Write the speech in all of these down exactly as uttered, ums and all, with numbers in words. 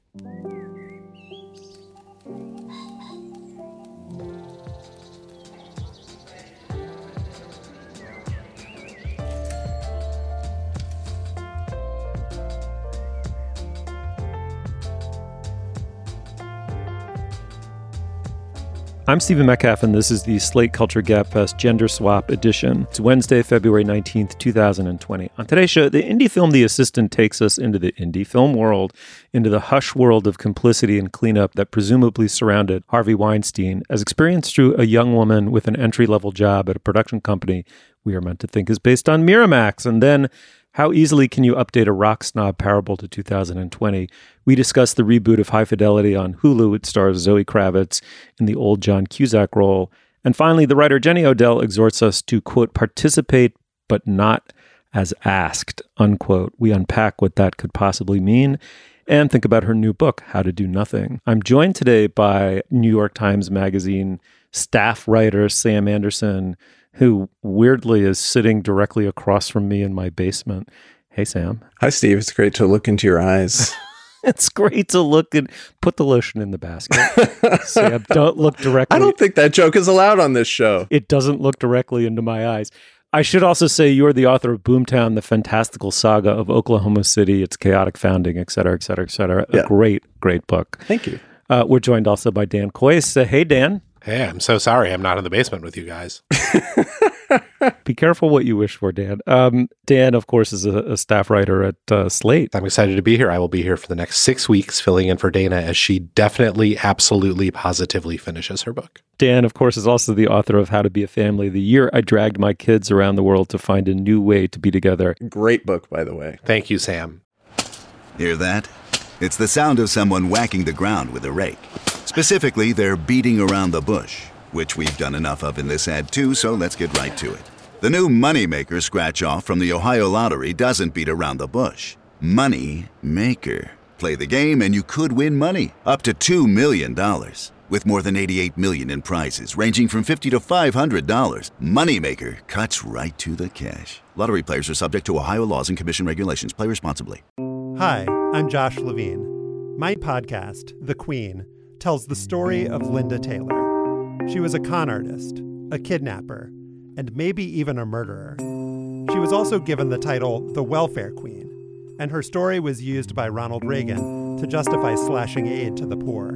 I'm Stephen Metcalf, and this is the Slate Culture Gabfest Gender Swap Edition. It's Wednesday, February nineteenth, two thousand twenty. On today's show, the indie film The Assistant takes us into the indie film world, into the hush world of complicity and cleanup that presumably surrounded Harvey Weinstein, as experienced through a young woman with an entry-level job at a production company we are meant to think is based on Miramax. And then, how easily can you update a rock snob parable to two thousand twenty? We discuss the reboot of High Fidelity on Hulu. It stars Zoe Kravitz in the old John Cusack role. And finally, the writer Jenny Odell exhorts us to, quote, participate, but not as asked, unquote. We unpack what that could possibly mean and think about her new book, How to Do Nothing. I'm joined today by New York Times Magazine staff writer Sam Anderson, who weirdly is sitting directly across from me in my basement. Hey, Sam. Hi, Steve. It's great to look into your eyes. It's great to look and put the lotion in the basket. Sam, don't look directly. I don't think that joke is allowed on this show. It doesn't look directly into my eyes. I should also say you're the author of Boomtown, the fantastical saga of Oklahoma City, its chaotic founding, et cetera, et cetera, et cetera. Yeah. A great, great book. Thank you. Uh, we're joined also by Dan Kois. Uh, hey, Dan. Hey, I'm so sorry I'm not in the basement with you guys. Be careful what you wish for, Dan. Um, Dan, of course, is a, a staff writer at uh, Slate. I'm excited to be here. I will be here for the next six weeks filling in for Dana as she definitely, absolutely, positively finishes her book. Dan, of course, is also the author of How to Be a Family. The year I dragged my kids around the world to find a new way to be together. Great book, by the way. Thank you, Sam. Hear that? It's the sound of someone whacking the ground with a rake. Specifically, they're beating around the bush, which we've done enough of in this ad too, so let's get right to it. The new Moneymaker scratch-off from the Ohio Lottery doesn't beat around the bush. Money Maker. Play the game and you could win money, up to two million dollars. With more than eighty-eight million dollars in prizes, ranging from fifty dollars to five hundred dollars, Moneymaker cuts right to the cash. Lottery players are subject to Ohio laws and commission regulations. Play responsibly. Hi, I'm Josh Levine. My podcast, The Queen, tells the story of Linda Taylor. She was a con artist, a kidnapper, and maybe even a murderer. She was also given the title the Welfare Queen, and her story was used by Ronald Reagan to justify slashing aid to the poor.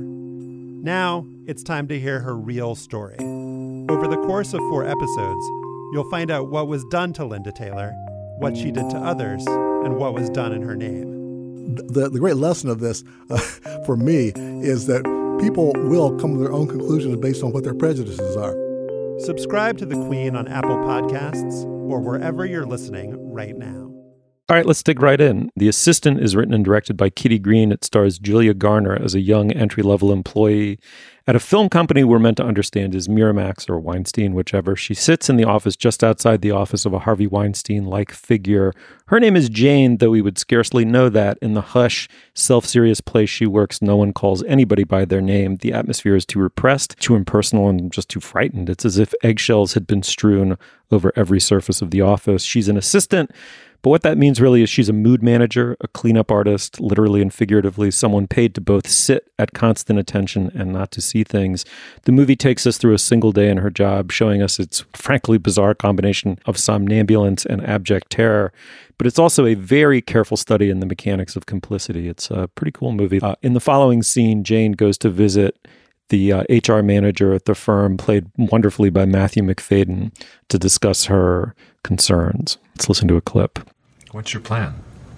Now, it's time to hear her real story. Over the course of four episodes, you'll find out what was done to Linda Taylor, what she did to others, and what was done in her name. The, the great lesson of this, uh, for me, is that people will come to their own conclusions based on what their prejudices are. Subscribe to The Queen on Apple Podcasts or wherever you're listening right now. All right, let's dig right in. The Assistant is written and directed by Kitty Green. It stars Julia Garner as a young entry-level employee at a film company we're meant to understand is Miramax or Weinstein, whichever. She sits in the office just outside the office of a Harvey Weinstein-like figure. Her name is Jane, though we would scarcely know that. In the hush, self-serious place she works, no one calls anybody by their name. The atmosphere is too repressed, too impersonal, and just too frightened. It's as if eggshells had been strewn over every surface of the office. She's an assistant, but what that means really is she's a mood manager, a cleanup artist, literally and figuratively, someone paid to both sit at constant attention and not to see things. The movie takes us through a single day in her job, showing us its frankly bizarre combination of somnambulance and abject terror. But it's also a very careful study in the mechanics of complicity. It's a pretty cool movie. Uh, in the following scene, Jane goes to visit the uh, H R manager at the firm, played wonderfully by Matthew McFadden, to discuss her concerns. Let's listen to a clip. What's your plan?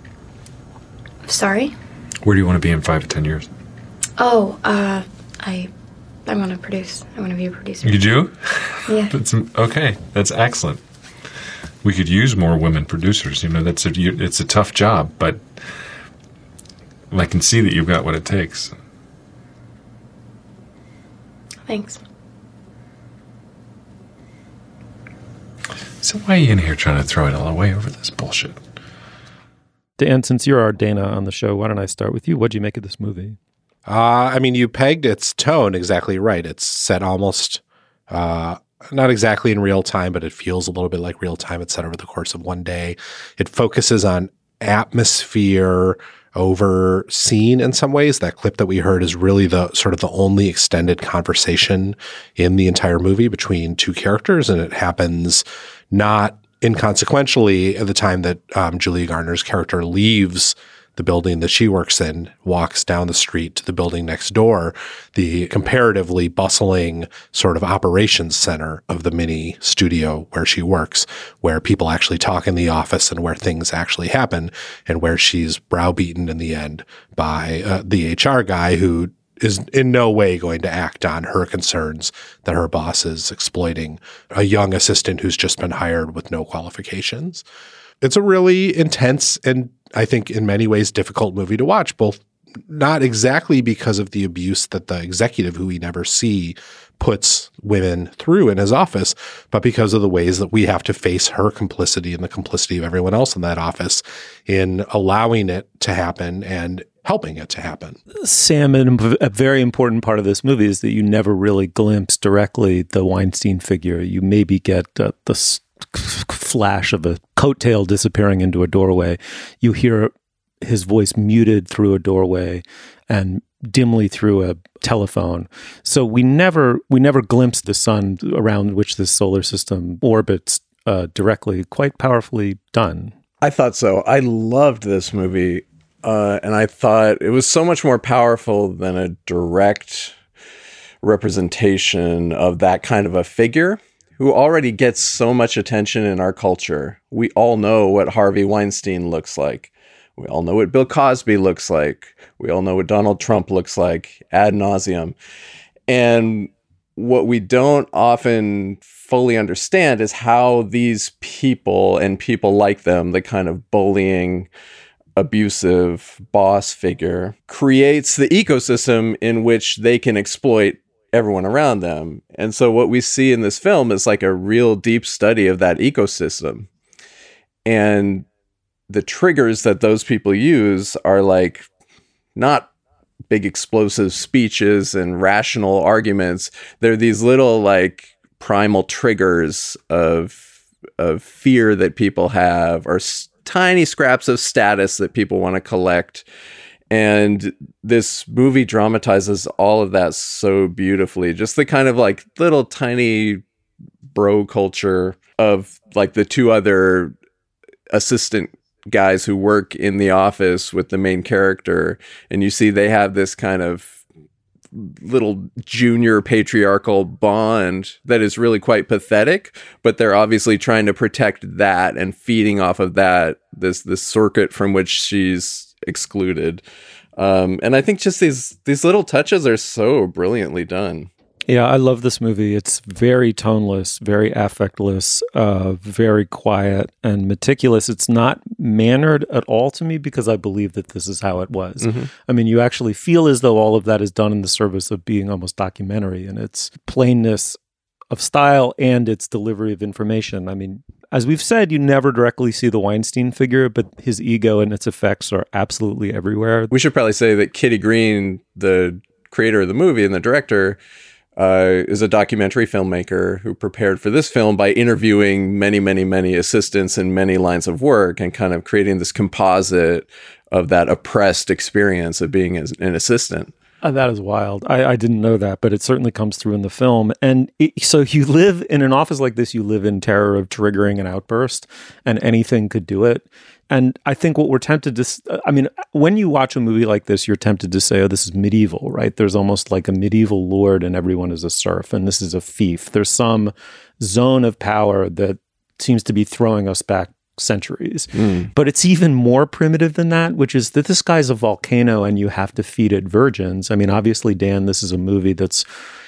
Sorry? Where do you want to be in five to ten years? Oh, uh, I, I want to produce. I want to be a producer. You do? Yeah. That's okay. That's excellent. We could use more women producers. You know, that's a, it's a tough job, but I can see that you've got what it takes. Thanks. So why are you in here trying to throw it all away over this bullshit? Dan, since you're our Dana on the show, why don't I start with you? What'd you make of this movie? Uh, I mean, you pegged its tone exactly right. It's set almost, uh, not exactly in real time, but it feels a little bit like real time. It's set over the course of one day. It focuses on atmosphere, overseen in some ways. That clip that we heard is really the sort of the only extended conversation in the entire movie between two characters, and it happens not inconsequentially at the time that um, Julia Garner's character leaves the building that she works in, walks down the street to the building next door, the comparatively bustling sort of operations center of the mini studio where she works, where people actually talk in the office and where things actually happen, and where she's browbeaten in the end by uh, the H R guy who is in no way going to act on her concerns that her boss is exploiting a young assistant who's just been hired with no qualifications. It's a really intense and I think in many ways difficult movie to watch, both not exactly because of the abuse that the executive, who we never see, puts women through in his office, but because of the ways that we have to face her complicity and the complicity of everyone else in that office in allowing it to happen and helping it to happen. Sam, a very important part of this movie is that you never really glimpse directly the Weinstein figure. You maybe get uh, the s- flash of a coattail disappearing into a doorway. You hear his voice muted through a doorway and dimly through a telephone. So we never we never glimpse the sun around which this solar system orbits uh, directly. Quite powerfully done. I thought so. I loved this movie. Uh, and I thought it was so much more powerful than a direct representation of that kind of a figure who already gets so much attention in our culture. We all know what Harvey Weinstein looks like. We all know what Bill Cosby looks like. We all know what Donald Trump looks like ad nauseum. And what we don't often fully understand is how these people and people like them, the kind of bullying, abusive boss figure, creates the ecosystem in which they can exploit everyone around them. And so what we see in this film is like a real deep study of that ecosystem. And the triggers that those people use are like not big explosive speeches and rational arguments. They're these little like primal triggers of of fear that people have, or s- tiny scraps of status that people want to collect. And this movie dramatizes all of that so beautifully. Just the kind of like little tiny bro culture of like the two other assistant guys who work in the office with the main character. And you see they have this kind of little junior patriarchal bond that is really quite pathetic, but they're obviously trying to protect that and feeding off of that, this, this circuit from which she's excluded. Um, and I think just these, these little touches are so brilliantly done. Yeah, I love this movie. It's very toneless, very affectless, uh, very quiet and meticulous. It's not mannered at all to me because I believe that this is how it was. Mm-hmm. I mean, you actually feel as though all of that is done in the service of being almost documentary, and its plainness of style and its delivery of information. I mean, as we've said, you never directly see the Weinstein figure, but his ego and its effects are absolutely everywhere. We should probably say that Kitty Green, the creator of the movie and the director, Uh, is a documentary filmmaker who prepared for this film by interviewing many, many, many assistants in many lines of work and kind of creating this composite of that oppressed experience of being as an assistant. Uh, that is wild. I, I didn't know that, but it certainly comes through in the film. And it, so you live in an office like this, you live in terror of triggering an outburst, and anything could do it. And I think what we're tempted to, I mean, when you watch a movie like this, you're tempted to say, oh, this is medieval, right? There's almost like a medieval lord and everyone is a serf, and this is a fief. There's some zone of power that seems to be throwing us back centuries. Mm. But it's even more primitive than that, which is that this guy's a volcano and you have to feed it virgins. I mean, obviously, Dan, this is a movie that's,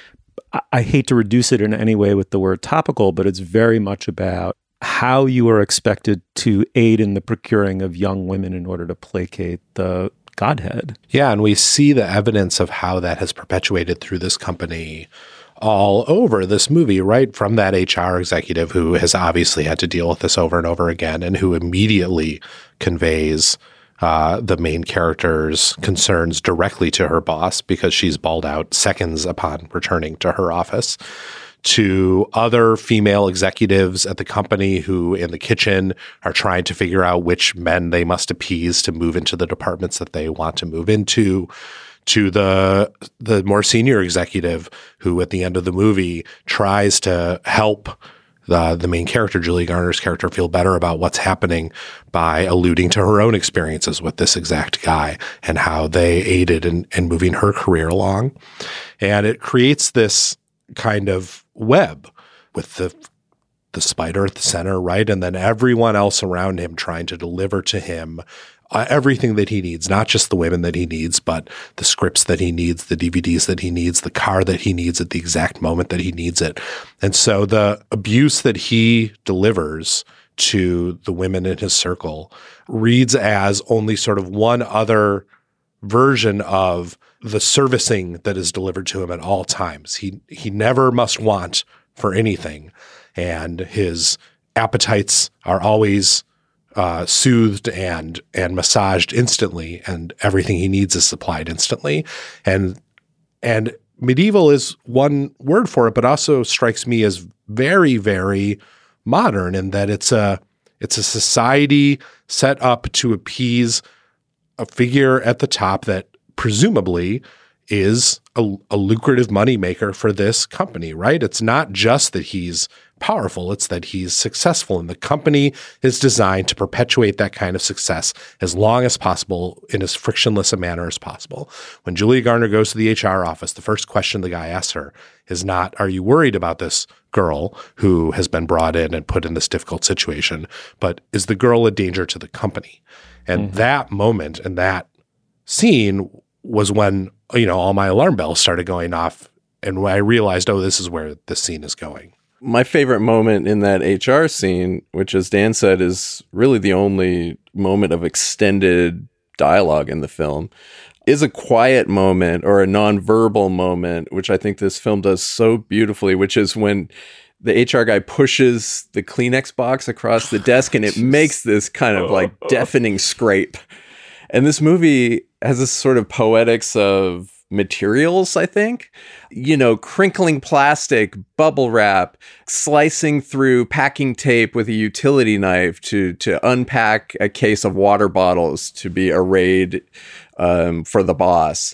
I, I hate to reduce it in any way with the word topical, but it's very much about how you are expected to aid in the procuring of young women in order to placate the Godhead. Yeah, and we see the evidence of how that has perpetuated through this company all over this movie, right? From that H R executive who has obviously had to deal with this over and over again and who immediately conveys uh, the main character's concerns directly to her boss because she's bawled out seconds upon returning to her office, to other female executives at the company who in the kitchen are trying to figure out which men they must appease to move into the departments that they want to move into, to the the more senior executive who at the end of the movie tries to help the the main character, Julia Garner's character, feel better about what's happening by alluding to her own experiences with this exact guy and how they aided in, in moving her career along. And it creates this kind of web with the the spider at the center, right? And then everyone else around him trying to deliver to him Uh, everything that he needs, not just the women that he needs, but the scripts that he needs, the D V Ds that he needs, the car that he needs at the exact moment that he needs it. And so the abuse that he delivers to the women in his circle reads as only sort of one other version of the servicing that is delivered to him at all times. He he never must want for anything, and his appetites are always Uh, soothed and and massaged instantly, and everything he needs is supplied instantly. And and medieval is one word for it, but also strikes me as very, very modern in that it's a it's a society set up to appease a figure at the top that presumably is a, a lucrative moneymaker for this company, right? It's not just that he's powerful, it's that he's successful, and the company is designed to perpetuate that kind of success as long as possible in as frictionless a manner as possible. When Julia Garner goes to the H R office, the first question the guy asks her is not, are you worried about this girl who has been brought in and put in this difficult situation, but is the girl a danger to the company? And mm-hmm. that moment and that scene was when, you know, all my alarm bells started going off, and when I realized, oh, this is where this scene is going. My favorite moment in that H R scene, which as Dan said is really the only moment of extended dialogue in the film, is a quiet moment or a nonverbal moment, which I think this film does so beautifully, which is when the H R guy pushes the Kleenex box across the desk and it makes this kind of like deafening scrape. And this movie has this sort of poetics of materials, I think. You know, crinkling plastic, bubble wrap, slicing through packing tape with a utility knife to to unpack a case of water bottles to be arrayed um, for the boss.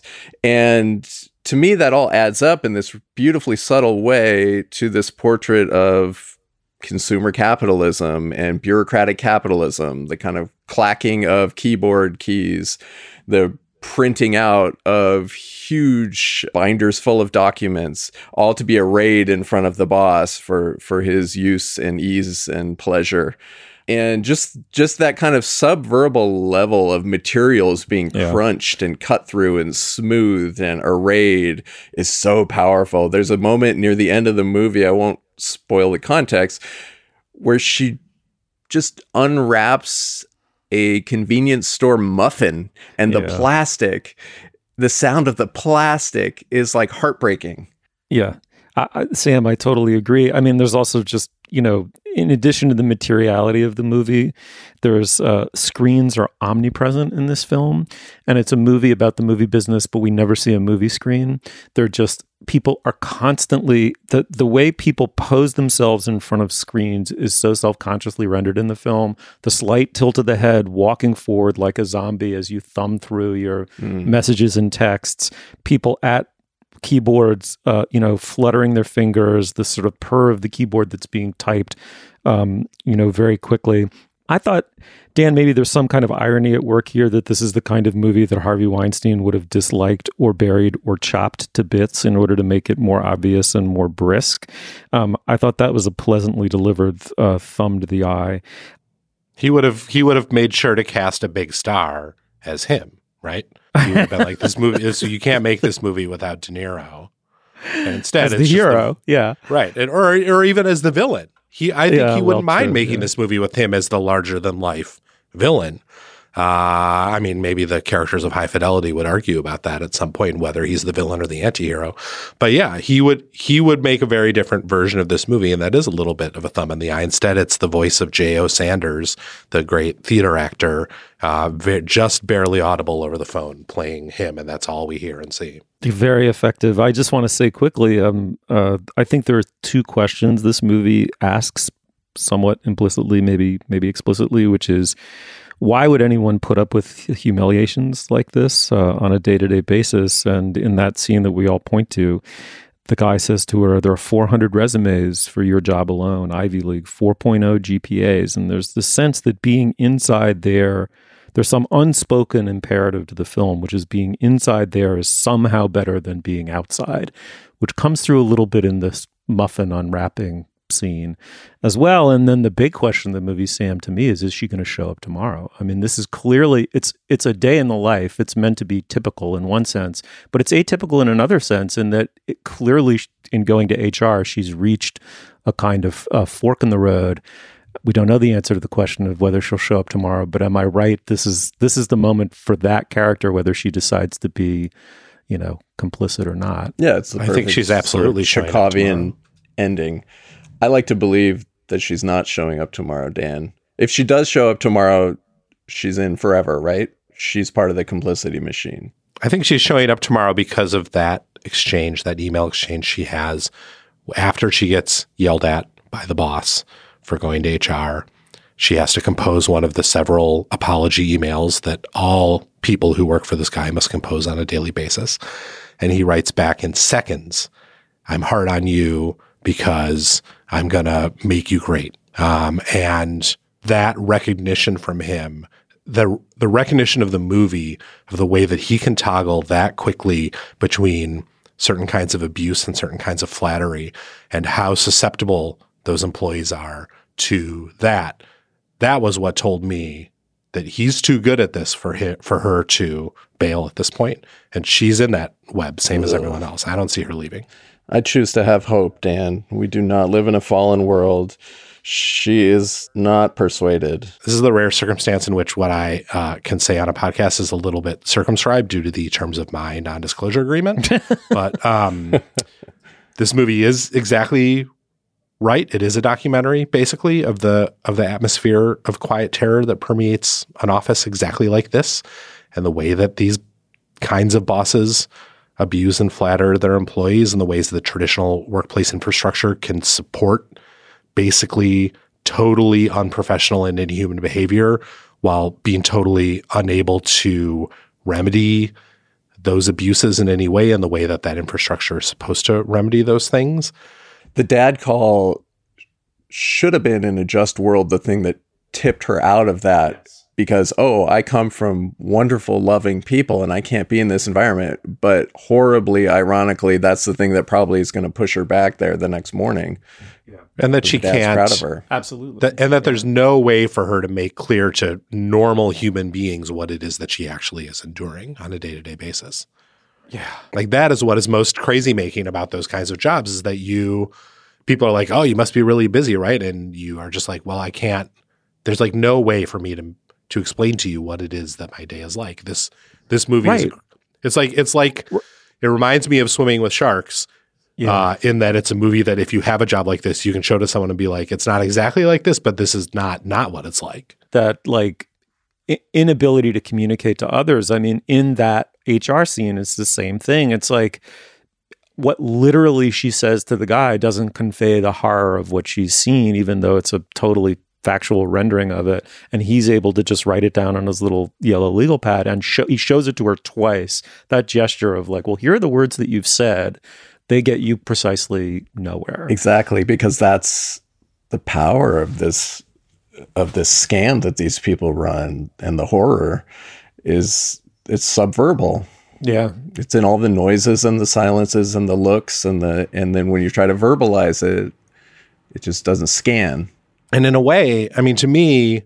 And to me, that all adds up in this beautifully subtle way to this portrait of consumer capitalism and bureaucratic capitalism, the kind of clacking of keyboard keys, the printing out of huge binders full of documents, all to be arrayed in front of the boss for, for his use and ease and pleasure. And just just that kind of subverbal level of materials being yeah. crunched and cut through and smoothed and arrayed is so powerful. There's a moment near the end of the movie, I won't spoil the context, where she just unwraps a convenience store muffin, and the yeah. plastic, the sound of the plastic is like heartbreaking. Yeah. I, I, Sam, I totally agree. I mean, there's also just, you know, in addition to the materiality of the movie, there's uh, screens are omnipresent in this film, and it's a movie about the movie business, but we never see a movie screen. They're just, people are constantly, the, the way people pose themselves in front of screens is so self-consciously rendered in the film. The slight tilt of the head, walking forward like a zombie as you thumb through your mm. messages and texts, people at keyboards, uh, you know, fluttering their fingers, the sort of purr of the keyboard that's being typed, um, you know, very quickly. I thought, Dan, maybe there's some kind of irony at work here that this is the kind of movie that Harvey Weinstein would have disliked or buried or chopped to bits in order to make it more obvious and more brisk. Um, I thought that was a pleasantly delivered uh, thumb to the eye. He would have he would have made sure to cast a big star as him, right? He would have been like, this movie, so you can't make this movie without De Niro. And instead, as it's the hero, the, yeah, right, and, or or even as the villain. He, I think yeah, he wouldn't well, mind true, making yeah. this movie with him as the larger than life villain. Uh, I mean, maybe the characters of High Fidelity would argue about that at some point, whether he's the villain or the antihero. But yeah, he would he would make a very different version of this movie, and that is a little bit of a thumb in the eye. Instead, it's the voice of J O. Sanders, the great theater actor, uh, ve- just barely audible over the phone, playing him, and that's all we hear and see. Very effective. I just want to say quickly, um, uh, I think there are two questions this movie asks, somewhat implicitly, maybe maybe explicitly, which is, why would anyone put up with humiliations like this uh, on a day-to-day basis? And in that scene that we all point to, the guy says to her, there are four hundred resumes for your job alone, Ivy League, four point oh G P As. And there's the sense that being inside there, there's some unspoken imperative to the film, which is being inside there is somehow better than being outside, which comes through a little bit in this muffin unwrapping scene as well. And then the big question of the movie, Sam, to me is, is she going to show up tomorrow? I mean, this is clearly, it's it's a day in the life. It's meant to be typical in one sense, but it's atypical in another sense, in that it clearly, in going to H R, she's reached a kind of uh, fork in the road. We don't know the answer to the question of whether she'll show up tomorrow, but am I right? This is this is the moment for that character, whether she decides to be, you know, complicit or not. Yeah, it's the I think she's absolutely sort of Chekhovian ending. I like to believe that she's not showing up tomorrow, Dan. If she does show up tomorrow, she's in forever, right? She's part of the complicity machine. I think she's showing up tomorrow because of that exchange, that email exchange she has after she gets yelled at by the boss for going to H R. She has to compose one of the several apology emails that all people who work for this guy must compose on a daily basis. And he writes back in seconds, I'm hard on you because I'm going to make you great. Um, and that recognition from him, the the recognition of the movie, of the way that he can toggle that quickly between certain kinds of abuse and certain kinds of flattery, and how susceptible those employees are to that, that was what told me that he's too good at this for him, for her to bail at this point. And she's in that web, same as everyone else. I don't see her leaving. I choose to have hope, Dan. We do not live in a fallen world. She is not persuaded. This is the rare circumstance in which what I uh, can say on a podcast is a little bit circumscribed due to the terms of my non-disclosure agreement. But um, this movie is exactly right. It is a documentary, basically, of the of the atmosphere of quiet terror that permeates an office exactly like this, and the way that these kinds of bosses abuse and flatter their employees, and the ways that the traditional workplace infrastructure can support basically totally unprofessional and inhuman behavior while being totally unable to remedy those abuses in any way, and the way that that infrastructure is supposed to remedy those things. The dad call should have been, in a just world, the thing that tipped her out of that. Because, oh, I come from wonderful, loving people and I can't be in this environment. But horribly, ironically, that's the thing that probably is going to push her back there the next morning. Yeah. And that she can't. Proud of her. Absolutely. That, and that yeah. there's no way for her to make clear to normal human beings what it is that she actually is enduring on a day-to-day basis. Yeah. Like, that is what is most crazy making about those kinds of jobs, is that you, people are like, oh, you must be really busy, right? And you are just like, well, I can't, there's like no way for me to to explain to you what it is that my day is like. This this movie right. is it's like it's like it reminds me of Swimming with Sharks, yeah. uh, in that it's a movie that if you have a job like this, you can show to someone and be like, it's not exactly like this, but this is not not what it's like. That like I- inability to communicate to others. I mean, in that H R scene, it's the same thing. It's like what literally she says to the guy doesn't convey the horror of what she's seen, even though it's a totally factual rendering of it, and he's able to just write it down on his little yellow legal pad, and show, he shows it to her twice. That gesture of like, well, here are the words that you've said, they get you precisely nowhere. Exactly, because that's the power of this of this scam that these people run, and the horror is it's subverbal. Yeah, it's in all the noises and the silences and the looks, and the and then when you try to verbalize it, it just doesn't scan. And in a way, I mean, to me,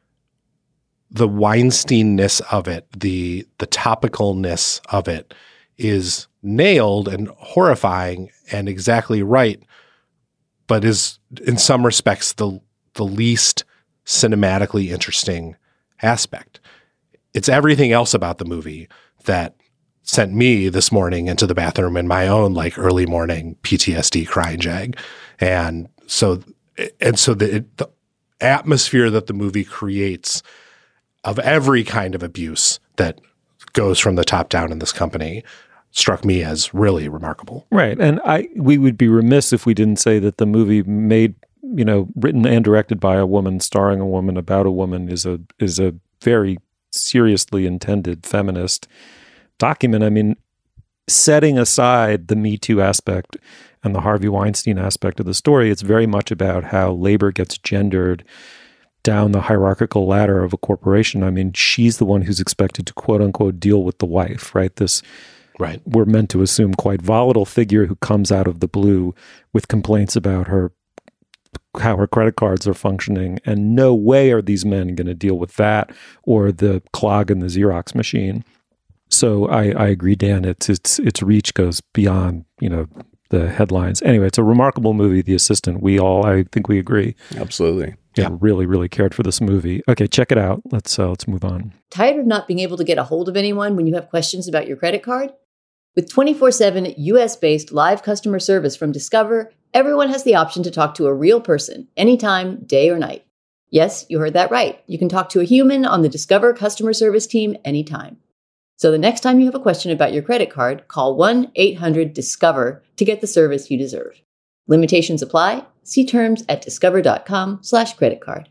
the Weinstein-ness of it, the the topicalness of it is nailed and horrifying and exactly right, but is in some respects the the least cinematically interesting aspect. it's everything else about the movie that sent me this morning into the bathroom in my own like early morning P T S D crying jag. And so, and so the, the atmosphere that the movie creates of every kind of abuse that goes from the top down in this company struck me as really remarkable. Right. And I, we would be remiss if we didn't say that the movie made, you know, written and directed by a woman, starring a woman, about a woman, is a, is a very seriously intended feminist document. I mean, setting aside the Me Too aspect and the Harvey Weinstein aspect of the story, it's very much about how labor gets gendered down the hierarchical ladder of a corporation. I mean, she's the one who's expected to quote unquote deal with the wife, right? This, right, we're meant to assume quite volatile figure who comes out of the blue with complaints about her, how her credit cards are functioning, and no way are these men going to deal with that or the clog in the Xerox machine. So I, I agree, Dan. It's its its reach goes beyond, you know, the headlines. Anyway, it's a remarkable movie. The Assistant. We all, I think, we agree. Absolutely. Yeah, really, really cared for this movie. Okay, check it out. Let's uh, let's move on. Tired of not being able to get a hold of anyone when you have questions about your credit card? With twenty-four seven U S-based live customer service from Discover, everyone has the option to talk to a real person anytime, day or night. Yes, you heard that right. You can talk to a human on the Discover customer service team anytime. So the next time you have a question about your credit card, call one eight hundred discover to get the service you deserve. Limitations apply. See terms at discover.com slash credit card.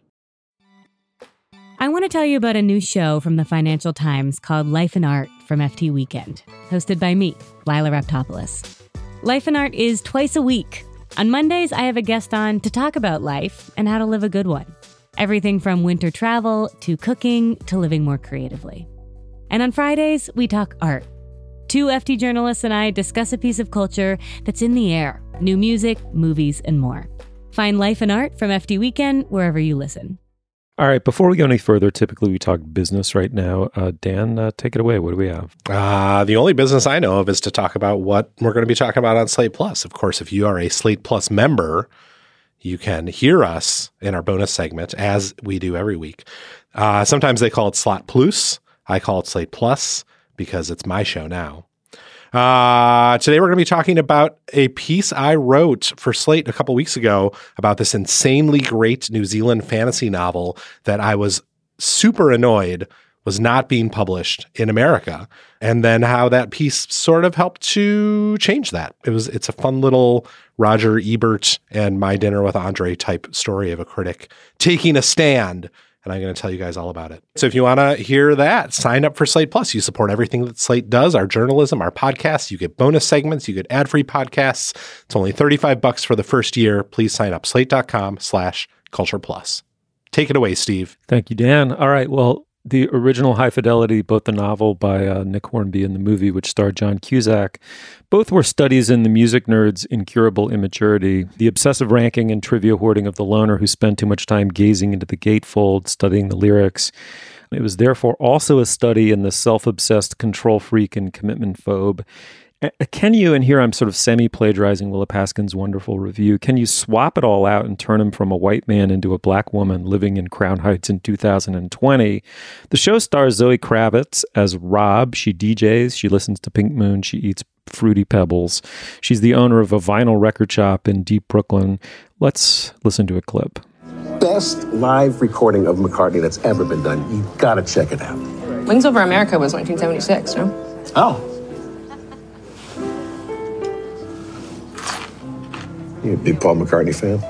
I want to tell you about a new show from the Financial Times called Life and Art from F T Weekend, hosted by me, Lila Raptopoulos. Life and Art is twice a week. On Mondays, I have a guest on to talk about life and how to live a good one. Everything from winter travel to cooking to living more creatively. And on Fridays, we talk art. Two F T journalists and I discuss a piece of culture that's in the air, new music, movies, and more. Find Life and Art from F T Weekend wherever you listen. All right, before we go any further, typically we talk business right now. Uh, Dan, uh, take it away. What do we have? Uh, the only business I know of is to talk about what we're going to be talking about on Slate Plus. Of course, if you are a Slate Plus member, you can hear us in our bonus segment, as we do every week. Uh, sometimes they call it Slot Plus. I call it Slate Plus because it's my show now. Uh, today we're going to be talking about a piece I wrote for Slate a couple weeks ago about this insanely great New Zealand fantasy novel that I was super annoyed was not being published in America, and then how that piece sort of helped to change that. It was it's a fun little Roger Ebert and My Dinner with Andre type story of a critic taking a stand. And I'm going to tell you guys all about it. So if you want to hear that, sign up for Slate Plus. You support everything that Slate does, our journalism, our podcasts. You get bonus segments. You get ad-free podcasts. It's only thirty-five bucks for the first year. Please sign up. Slate.com slash culture plus. Take it away, Steve. Thank you, Dan. All right. Well, the original High Fidelity, both the novel by uh, Nick Hornby and the movie, which starred John Cusack, both were studies in the music nerd's incurable immaturity, the obsessive ranking and trivia hoarding of the loner who spent too much time gazing into the gatefold, studying the lyrics. It was therefore also a study in the self-obsessed control freak and commitment phobe. Can you, and here I'm sort of semi-plagiarizing Willa Paskin's wonderful review, can you swap it all out and turn him from a white man into a black woman living in Crown Heights in two thousand twenty? The show stars Zoe Kravitz as Rob. She D Js, she listens to Pink Moon, she eats Fruity Pebbles. She's the owner of a vinyl record shop in deep Brooklyn. Let's listen to a clip. Best live recording of McCartney that's ever been done. You gotta check it out. Wings Over America was nineteen seventy-six, no? Oh. You a big Paul McCartney fan?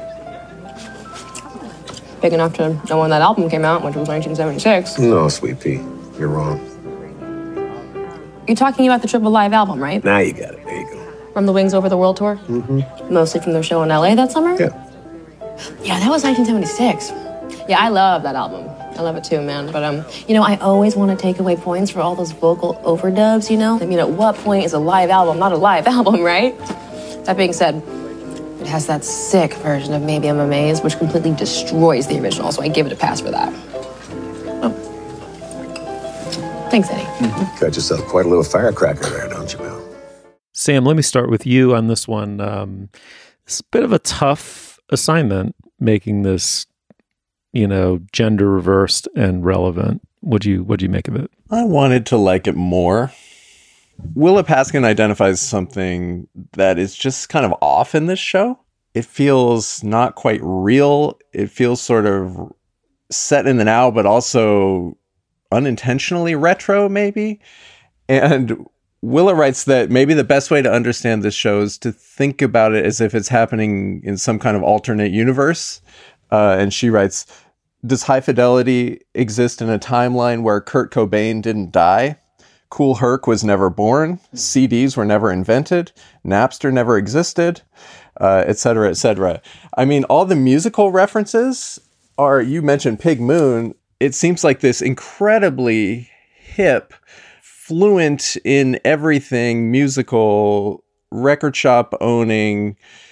Big enough to know when that album came out, which was nineteen seventy-six. No, sweet pea. You're wrong. You're talking about the Triple Live album, right? Now you got it. There you go. From the Wings Over the World tour? Mm-hmm. Mostly from their show in L A that summer? Yeah. Yeah, that was nineteen seventy-six. Yeah, I love that album. I love it too, man. But, um, you know, I always want to take away points for all those vocal overdubs, you know? I mean, at what point is a live album not a live album, right? That being said, it has that sick version of Maybe I'm Amazed, which completely destroys the original, so I give it a pass for that. Oh. Thanks, Eddie. Mm-hmm. Got yourself quite a little firecracker there, don't you, Bill? Sam, let me start with you on this one. Um, it's a bit of a tough assignment making this, you know, gender reversed and relevant. What'd you, what'd you make of it? I wanted to like it more. Willa Paskin identifies something that is just kind of off in this show. It feels not quite real. It feels sort of set in the now, but also unintentionally retro, maybe. And Willa writes that maybe the best way to understand this show is to think about it as if it's happening in some kind of alternate universe. Uh, and she writes, does High Fidelity exist in a timeline where Kurt Cobain didn't die? Kool Herc was never born. C Ds were never invented. Napster never existed, uh, et cetera, et cetera. I mean, all the musical references are, you mentioned Pig Moon. It seems like this incredibly hip, fluent in everything, musical, record shop owning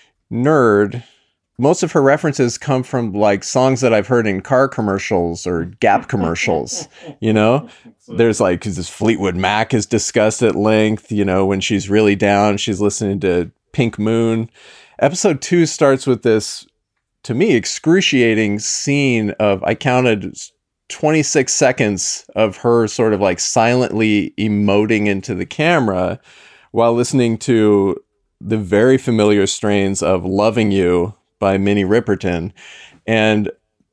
nerd. Most of her references come from like songs that I've heard in car commercials or Gap commercials, you know? There's like, cause this Fleetwood Mac is discussed at length, you know, when she's really down, she's listening to Pink Moon. Episode two starts with this, to me, excruciating scene of, I counted twenty-six seconds of her sort of like silently emoting into the camera while listening to the very familiar strains of Loving You by Minnie Riperton. And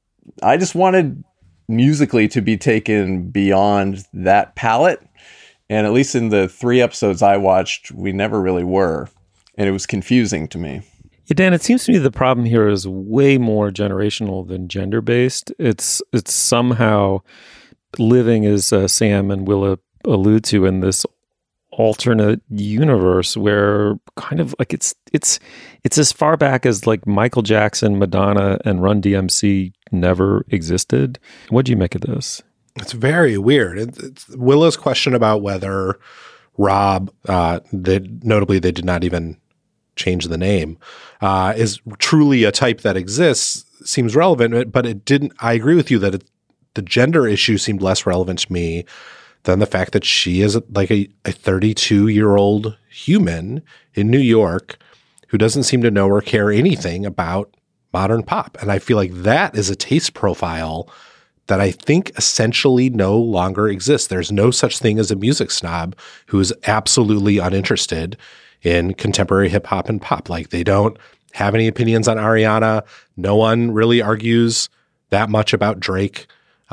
I just wanted musically to be taken beyond that palette. And at least in the three episodes I watched, we never really were. And it was confusing to me. Yeah, Dan, it seems to me the problem here is way more generational than gender-based. It's it's somehow living, as uh, Sam and Willa allude to, in this alternate universe where kind of like it's it's it's as far back as like Michael Jackson, Madonna, and Run D M C never existed. What do you make of this? It's very weird. It, it's Willa's question about whether Rob, uh, that notably they did not even change the name, uh, is truly a type that exists seems relevant, but it didn't. I agree with you that it, the gender issue seemed less relevant to me than the fact that she is like a, a thirty-two-year-old human in New York who doesn't seem to know or care anything about modern pop. And I feel like that is a taste profile that I think essentially no longer exists. There's no such thing as a music snob who is absolutely uninterested in contemporary hip hop and pop. Like, they don't have any opinions on Ariana. No one really argues that much about Drake.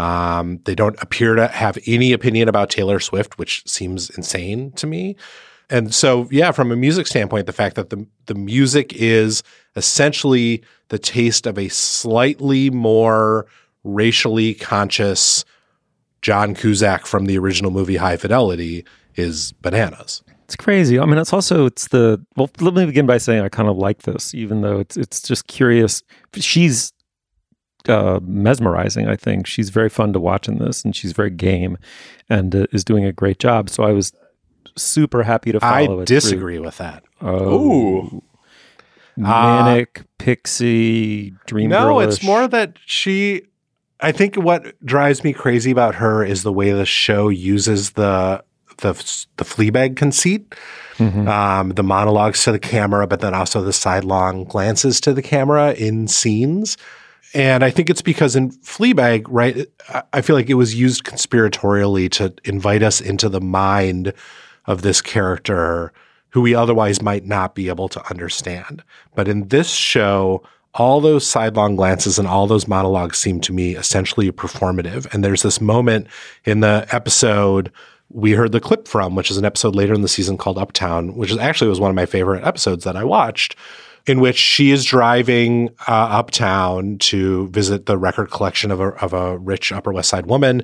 Um, they don't appear to have any opinion about Taylor Swift, which seems insane to me. And so, yeah, from a music standpoint, the fact that the the music is essentially the taste of a slightly more racially conscious John Cusack from the original movie High Fidelity is bananas. It's crazy. I mean, it's also, it's the, well, let me begin by saying I kind of like this, even though it's it's just curious. She's uh, mesmerizing, I think. She's very fun to watch in this, and she's very game and uh, is doing a great job. So I was super happy to follow I it. I disagree through. with that. Oh. Manic, uh, pixie, dream No, girlish. It's more that she, I think what drives me crazy about her is the way the show uses the the the Fleabag conceit, mm-hmm. um, the monologues to the camera, but then also the sidelong glances to the camera in scenes. And I think it's because in Fleabag, right, I feel like it was used conspiratorially to invite us into the mind of this character who we otherwise might not be able to understand. But in this show, all those sidelong glances and all those monologues seem to me essentially performative. And there's this moment in the episode we heard the clip from, which is an episode later in the season called Uptown, which is actually was one of my favorite episodes that I watched, in which she is driving uh, uptown to visit the record collection of a, of a rich Upper West Side woman,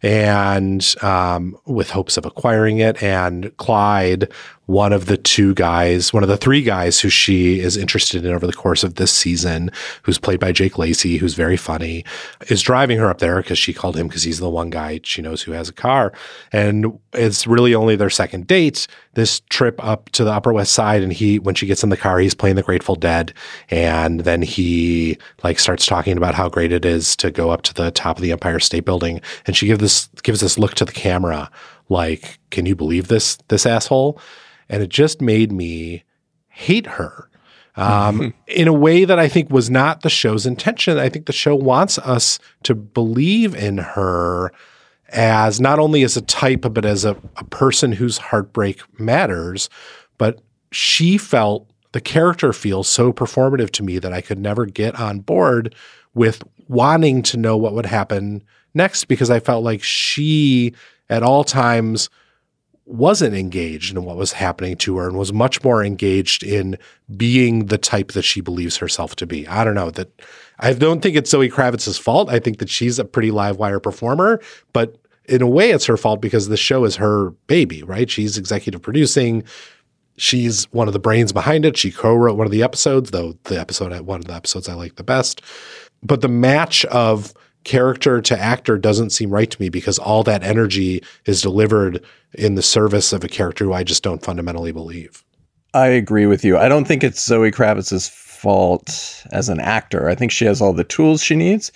and um, with hopes of acquiring it. And Clyde, one of the two guys, one of the three guys who she is interested in over the course of this season, who's played by Jake Lacey, who's very funny, is driving her up there because she called him because he's the one guy she knows who has a car. And it's really only their second date, this trip up to the Upper West Side. And he, when she gets in the car, he's playing the Grateful Dead. And then he like starts talking about how great it is to go up to the top of the Empire State Building. And she gives this, gives this look to the camera like, can you believe this, this asshole? And it just made me hate her um, in a way that I think was not the show's intention. I think the show wants us to believe in her as not only as a type, but as a, a person whose heartbreak matters. But she felt, the character feels so performative to me that I could never get on board with wanting to know what would happen next, because I felt like she at all times wasn't engaged in what was happening to her and was much more engaged in being the type that she believes herself to be. I don't know, that I don't think it's Zoe Kravitz's fault. I think that she's a pretty live wire performer, but in a way it's her fault because the show is her baby, right? She's executive producing. She's one of the brains behind it. She co-wrote one of the episodes, though the episode, one of the episodes I like the best. But the match of character to actor doesn't seem right to me because all that energy is delivered in the service of a character who I just don't fundamentally believe. I agree with you. I don't think it's Zoe Kravitz's fault as an actor. I think she has all the tools she needs.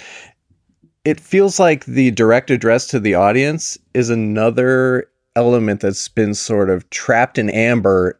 It feels like the direct address to the audience is another element that's been sort of trapped in amber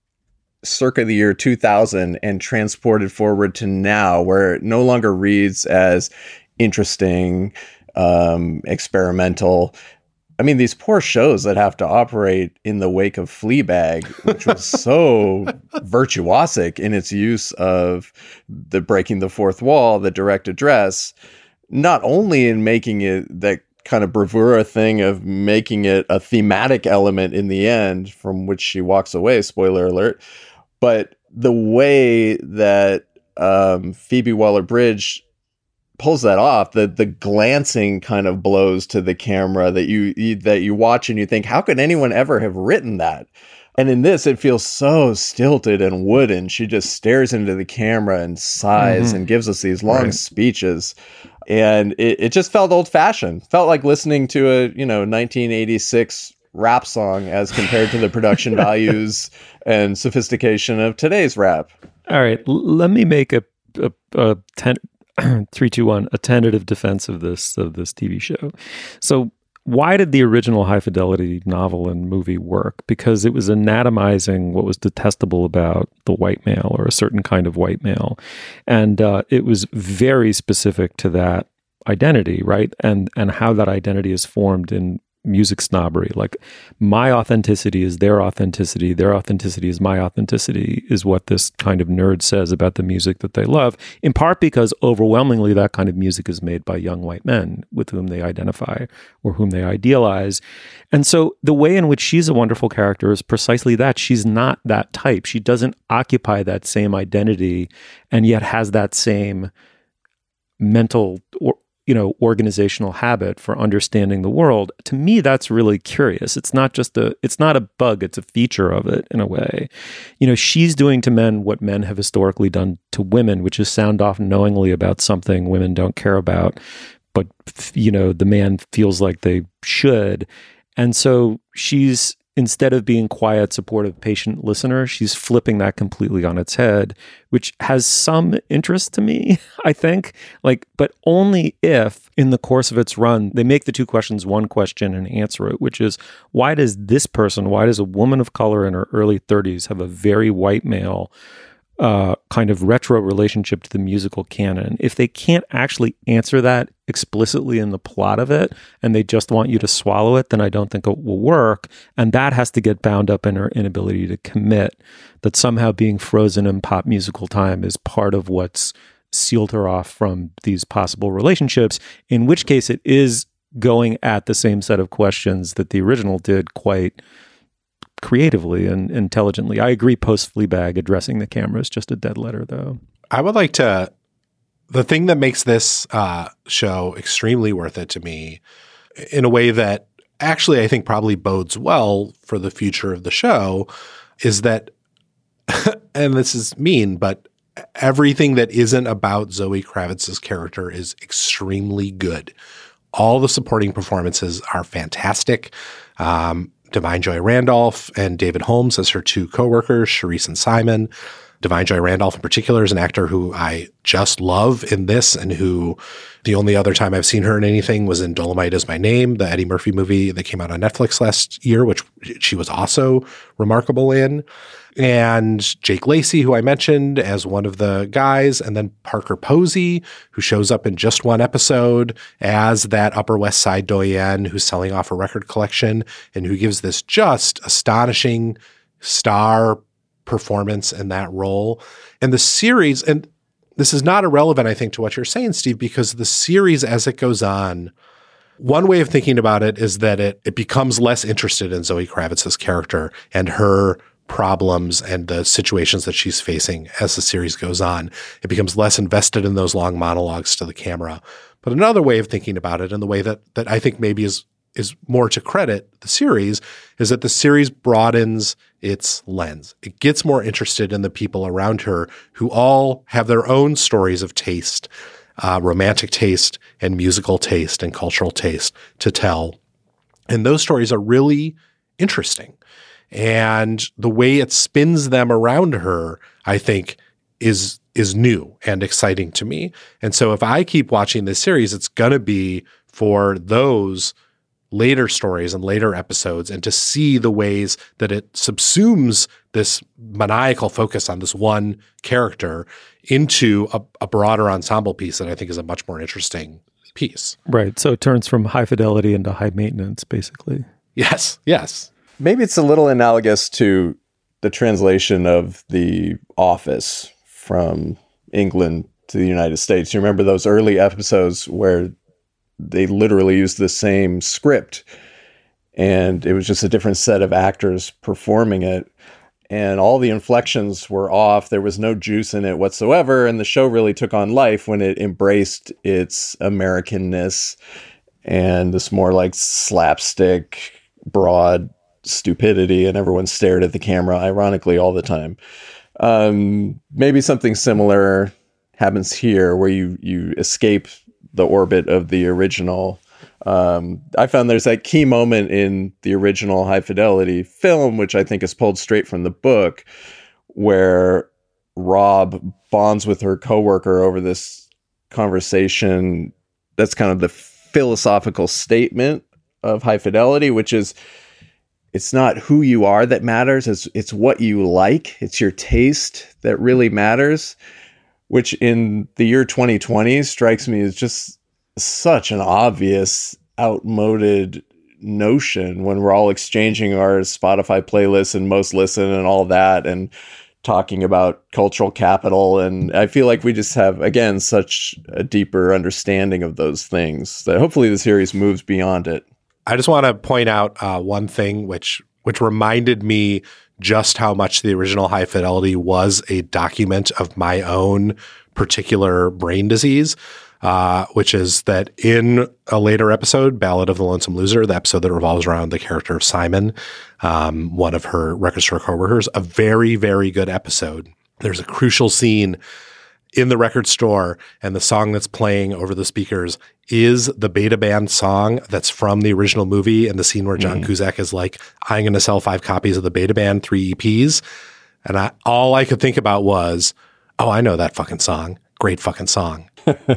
circa the year two thousand and transported forward to now, where it no longer reads as interesting, um, experimental. I mean, these poor shows that have to operate in the wake of Fleabag, which was so virtuosic in its use of the breaking the fourth wall, the direct address, not only in making it that kind of bravura thing of making it a thematic element in the end from which she walks away, spoiler alert, but the way that um, Phoebe Waller-Bridge pulls that off, the the glancing kind of blows to the camera that you, you that you watch and you think, how could anyone ever have written that? And in this, it feels so stilted and wooden. She just stares into the camera and sighs mm-hmm. and gives us these long right. speeches. And it, it just felt old fashioned. Felt like listening to a, you know, nineteen eighty-six rap song as compared to the production values and sophistication of today's rap. All right. L- let me make a, a, a ten, three, two, one, a tentative defense of this, of this T V show. So why did the original High Fidelity novel and movie work? Because it was anatomizing what was detestable about the white male or a certain kind of white male. And uh, it was very specific to that identity, right? And and how that identity is formed in music snobbery. Like, my authenticity is their authenticity, their authenticity is my authenticity, is what this kind of nerd says about the music that they love, in part because overwhelmingly that kind of music is made by young white men with whom they identify or whom they idealize. And so the way in which she's a wonderful character is precisely that. She's not that type. She doesn't occupy that same identity and yet has that same mental or you know, organizational habit for understanding the world. To me, that's really curious. It's not just a, it's not a bug, it's a feature of it in a way. You know, she's doing to men what men have historically done to women, which is sound off knowingly about something women don't care about, but, you know, the man feels like they should. And so she's, instead of being quiet, supportive, patient listener, she's flipping that completely on its head, which has some interest to me, I think. Like, but only if in the course of its run, they make the two questions one question and answer it, which is, why does this person, why does a woman of color in her early thirties have a very white male uh, kind of retro relationship to the musical canon? If they can't actually answer that explicitly in the plot of it, and they just want you to swallow it, then I don't think it will work. And that has to get bound up in her inability to commit, that somehow being frozen in pop musical time is part of what's sealed her off from these possible relationships, in which case it is going at the same set of questions that the original did quite creatively and intelligently. I agree, post Fleabag, addressing the camera is just a dead letter, though. I would like to, the thing that makes this uh, show extremely worth it to me, in a way that actually I think probably bodes well for the future of the show, is that, and this is mean, but everything that isn't about Zoe Kravitz's character is extremely good. All the supporting performances are fantastic. Um, Divine Joy Randolph and David Holmes as her two coworkers, Charisse and Simon. Divine Joy Randolph in particular is an actor who I just love in this, and who the only other time I've seen her in anything was in Dolomite Is My Name, the Eddie Murphy movie that came out on Netflix last year, which she was also remarkable in. And Jake Lacey, who I mentioned as one of the guys, and then Parker Posey, who shows up in just one episode as that Upper West Side doyen who's selling off a record collection and who gives this just astonishing star performance in that role. And the series, and this is not irrelevant, I think, to what you're saying, Steve, because the series, as it goes on, one way of thinking about it is that it it becomes less interested in Zoe Kravitz's character and her problems and the situations that she's facing as the series goes on. It becomes less invested in those long monologues to the camera. But another way of thinking about it, and the way that that I think maybe is is more to credit the series, is that the series broadens its lens. It gets more interested in the people around her who all have their own stories of taste, uh, romantic taste and musical taste and cultural taste to tell. And those stories are really interesting. And the way it spins them around her, I think, is is new and exciting to me. And so if I keep watching this series, it's going to be for those later stories and later episodes, and to see the ways that it subsumes this maniacal focus on this one character into a, a broader ensemble piece that I think is a much more interesting piece. Right. So it turns from high fidelity into high maintenance, basically. Yes. Yes. Maybe it's a little analogous to the translation of The Office from England to the United States. You remember those early episodes where they literally used the same script and it was just a different set of actors performing it, and all the inflections were off. There was no juice in it whatsoever. And the show really took on life when it embraced its Americanness and this more like slapstick, broad stupidity, and everyone stared at the camera, ironically, all the time. Um, maybe something similar happens here, where you you escape the orbit of the original. Um, I found there's that key moment in the original High Fidelity film, which I think is pulled straight from the book, where Rob bonds with her coworker over this conversation. That's kind of the philosophical statement of High Fidelity, which is, it's not who you are that matters. It's, it's what you like. It's your taste that really matters, which in the year twenty twenty strikes me as just such an obvious, outmoded notion when we're all exchanging our Spotify playlists and most listen and all that, and talking about cultural capital. And I feel like we just have, again, such a deeper understanding of those things that hopefully the series moves beyond it. I just want to point out uh, one thing which which reminded me just how much the original High Fidelity was a document of my own particular brain disease, uh, which is that in a later episode, Ballad of the Lonesome Loser, the episode that revolves around the character of Simon, um, one of her record store coworkers, a very, very good episode. There's a crucial scene in the record store, and the song that's playing over the speakers is the Beta Band song that's from the original movie, and the scene where John mm. Cusack is like, I'm going to sell five copies of the Beta Band, three E Ps. And I, all I could think about was, oh, I know that fucking song. Great fucking song.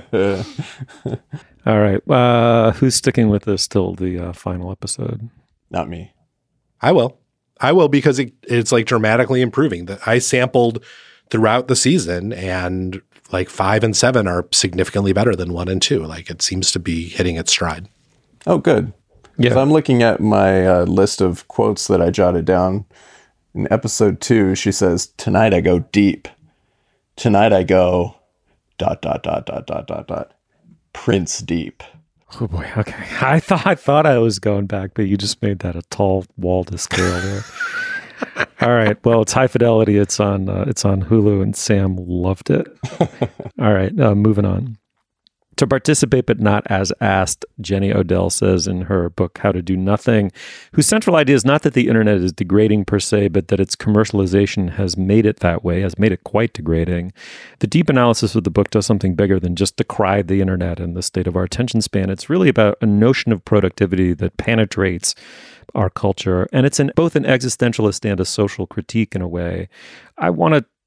All right. Uh, who's sticking with this till the uh, final episode? Not me. I will. I will, because it, it's like dramatically improving. That I sampled throughout the season, and like five and seven are significantly better than one and two. Like, it seems to be hitting its stride. Oh, good. Yeah. So I'm looking at my uh, list of quotes that I jotted down. In episode two, she says, "Tonight I go deep. Tonight I go dot, dot, dot, dot, dot, dot, dot. Prince deep." Oh boy. Okay. I thought, I thought I was going back, but you just made that a tall wall to scale there. All right. Well, it's High Fidelity. It's on uh, it's on Hulu, and Sam loved it. All right. Uh, moving on. To participate but not as asked, Jenny Odell says in her book, How to Do Nothing, whose central idea is not that the internet is degrading per se, but that its commercialization has made it that way, has made it quite degrading. The deep analysis of the book does something bigger than just decry the internet and the state of our attention span. It's really about a notion of productivity that penetrates our culture, and it's an, both an existentialist and a social critique in a way. I want to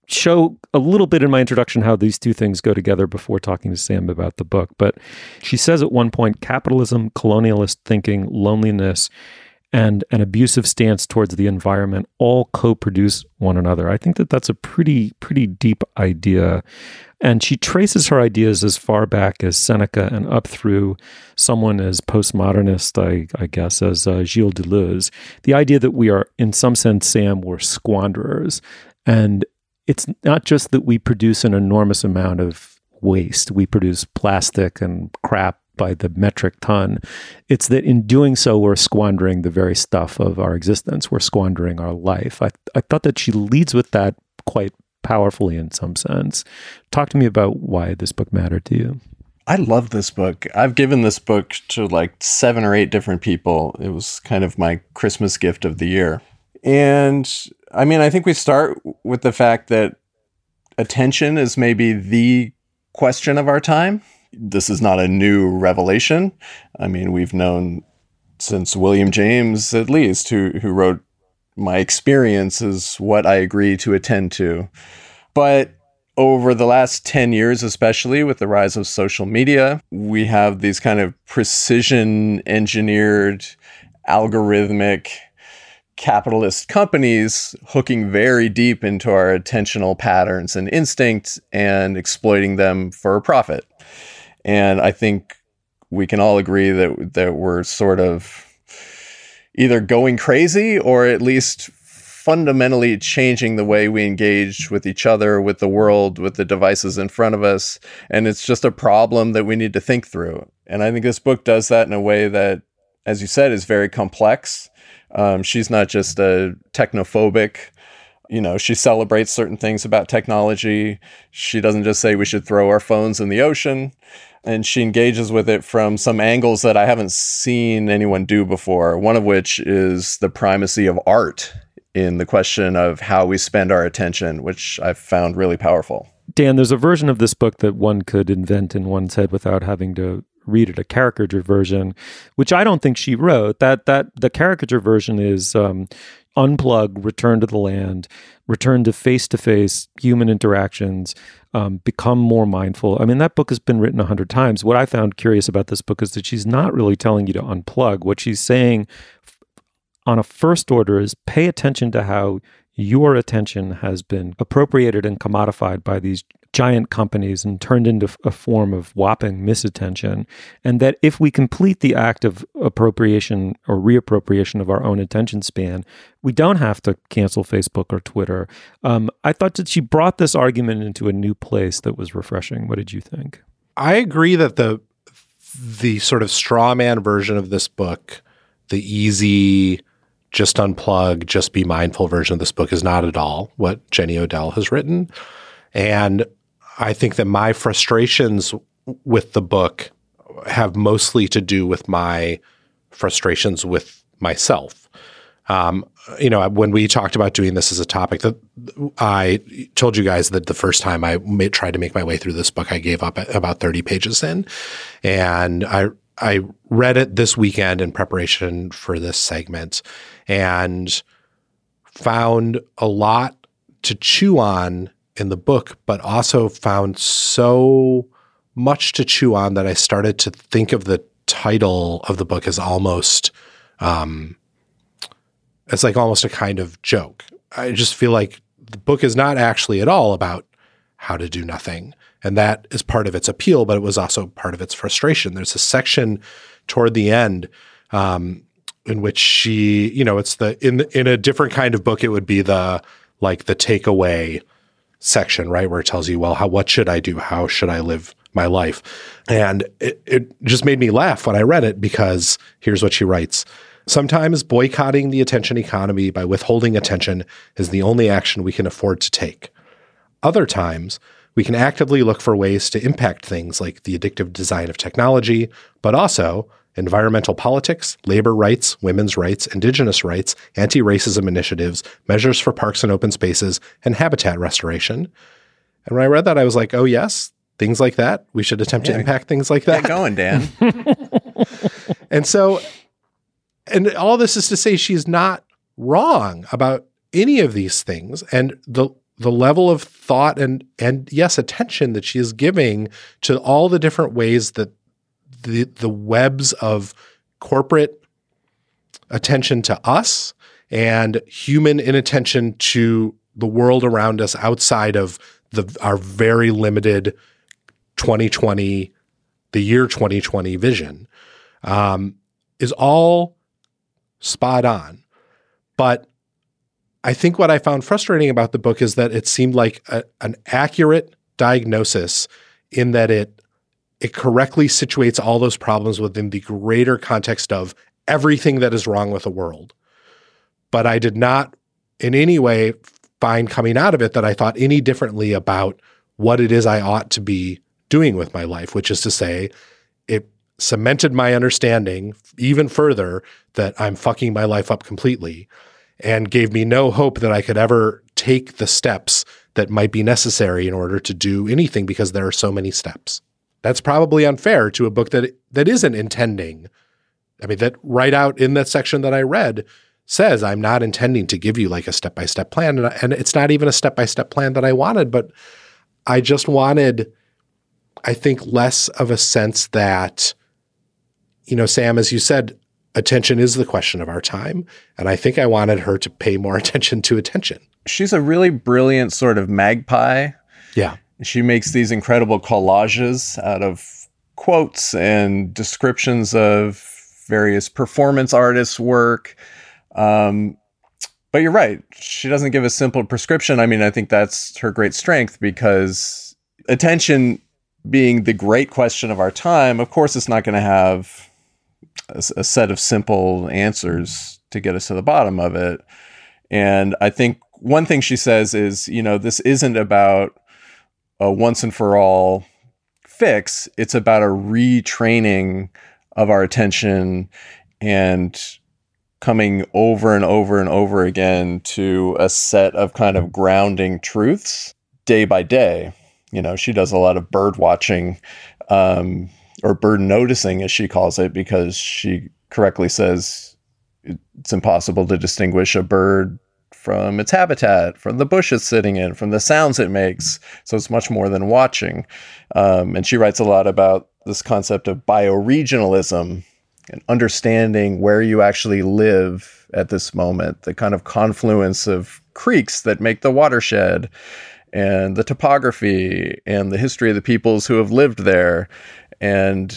show a little bit in my introduction how these two things go together before talking to Sam about the book. But she says at one point, capitalism, colonialist thinking, loneliness, and an abusive stance towards the environment all co-produce one another. I think that that's a pretty, pretty deep idea. And she traces her ideas as far back as Seneca and up through someone as postmodernist, I, I guess, as uh, Gilles Deleuze. The idea that we are, in some sense, Sam, we're squanderers. And it's not just that we produce an enormous amount of waste. We produce plastic and crap by the metric ton. It's that in doing so, we're squandering the very stuff of our existence. We're squandering our life. I, I thought that she leads with that quite powerfully in some sense. Talk to me about why this book mattered to you. I love this book. I've given this book to like seven or eight different people. It was kind of my Christmas gift of the year. And I mean, I think we start with the fact that attention is maybe the question of our time. This is not a new revelation. I mean, we've known since William James, at least, who, who wrote, "My experience is what I agree to attend to." But over the last ten years, especially with the rise of social media, we have these kind of precision engineered, algorithmic, capitalist companies hooking very deep into our attentional patterns and instincts and exploiting them for a profit. And I think we can all agree that that we're sort of either going crazy or at least fundamentally changing the way we engage with each other, with the world, with the devices in front of us. And it's just a problem that we need to think through. And I think this book does that in a way that, as you said, is very complex. Um, she's not just a technophobic, you know, she celebrates certain things about technology. She doesn't just say we should throw our phones in the ocean. And she engages with it from some angles that I haven't seen anyone do before, one of which is the primacy of art in the question of how we spend our attention, which I've found really powerful. Dan, there's a version of this book that one could invent in one's head without having to read it, a caricature version, which I don't think she wrote. That that the caricature version is um, unplug, return to the land, return to face-to-face human interactions, um, become more mindful. I mean, that book has been written a hundred times. What I found curious about this book is that she's not really telling you to unplug. What she's saying on a first order is pay attention to how your attention has been appropriated and commodified by these giant companies and turned into a form of whopping misattention. And that if we complete the act of appropriation or reappropriation of our own attention span, we don't have to cancel Facebook or Twitter. Um, I thought that she brought this argument into a new place that was refreshing. What did you think? I agree that the the sort of straw man version of this book, the easy, just unplug, just be mindful version of this book is not at all what Jenny Odell has written. And I think that my frustrations with the book have mostly to do with my frustrations with myself. Um, you know, when we talked about doing this as a topic, that I told you guys that the first time I made, tried to make my way through this book, I gave up at about thirty pages in, and I I read it this weekend in preparation for this segment, and found a lot to chew on in the book, but also found so much to chew on that I started to think of the title of the book as almost, um, it's like almost a kind of joke. I just feel like the book is not actually at all about how to do nothing. And that is part of its appeal, but it was also part of its frustration. There's a section toward the end um, in which she, you know, it's the, in, in a different kind of book, it would be the, like the takeaway section, right? Where it tells you, well, how, what should I do? How should I live my life? And it, it just made me laugh when I read it, because here's what she writes. Sometimes boycotting the attention economy by withholding attention is the only action we can afford to take. Other times, we can actively look for ways to impact things like the addictive design of technology, but also environmental politics, labor rights, women's rights, indigenous rights, anti-racism initiatives, measures for parks and open spaces, and habitat restoration. And when I read that, I was like, oh yes, things like that. We should attempt yeah. to impact things like that. Get going, Dan. And so, and all this is to say she's not wrong about any of these things. And the the level of thought and, and yes, attention that she is giving to all the different ways that the, the webs of corporate attention to us and human inattention to the world around us outside of the our very limited twenty twenty, the year twenty twenty vision, um, is all spot on. But I think what I found frustrating about the book is that it seemed like a, an accurate diagnosis in that it it correctly situates all those problems within the greater context of everything that is wrong with the world. But I did not in any way find coming out of it that I thought any differently about what it is I ought to be doing with my life, which is to say, it cemented my understanding even further that I'm fucking my life up completely and gave me no hope that I could ever take the steps that might be necessary in order to do anything because there are so many steps. That's probably unfair to a book that that isn't intending. I mean, that right out in that section that I read says, I'm not intending to give you like a step-by-step plan. And, and it's not even a step-by-step plan that I wanted, but I just wanted, I think, less of a sense that, you know, Sam, as you said, attention is the question of our time. And I think I wanted her to pay more attention to attention. She's a really brilliant sort of magpie. Yeah. She makes these incredible collages out of quotes and descriptions of various performance artists' work. Um, but you're right. She doesn't give a simple prescription. I mean, I think that's her great strength because attention being the great question of our time, of course, it's not going to have a, a set of simple answers to get us to the bottom of it. And I think one thing she says is, you know, this isn't about a once and for all fix. It's about a retraining of our attention and coming over and over and over again to a set of kind of grounding truths day by day. You know, she does a lot of bird watching, um, or bird noticing, as she calls it, because she correctly says it's impossible to distinguish a bird from its habitat, from the bush it's sitting in, from the sounds it makes. So it's much more than watching. Um, and she writes a lot about this concept of bioregionalism and understanding where you actually live at this moment, the kind of confluence of creeks that make the watershed and the topography and the history of the peoples who have lived there. And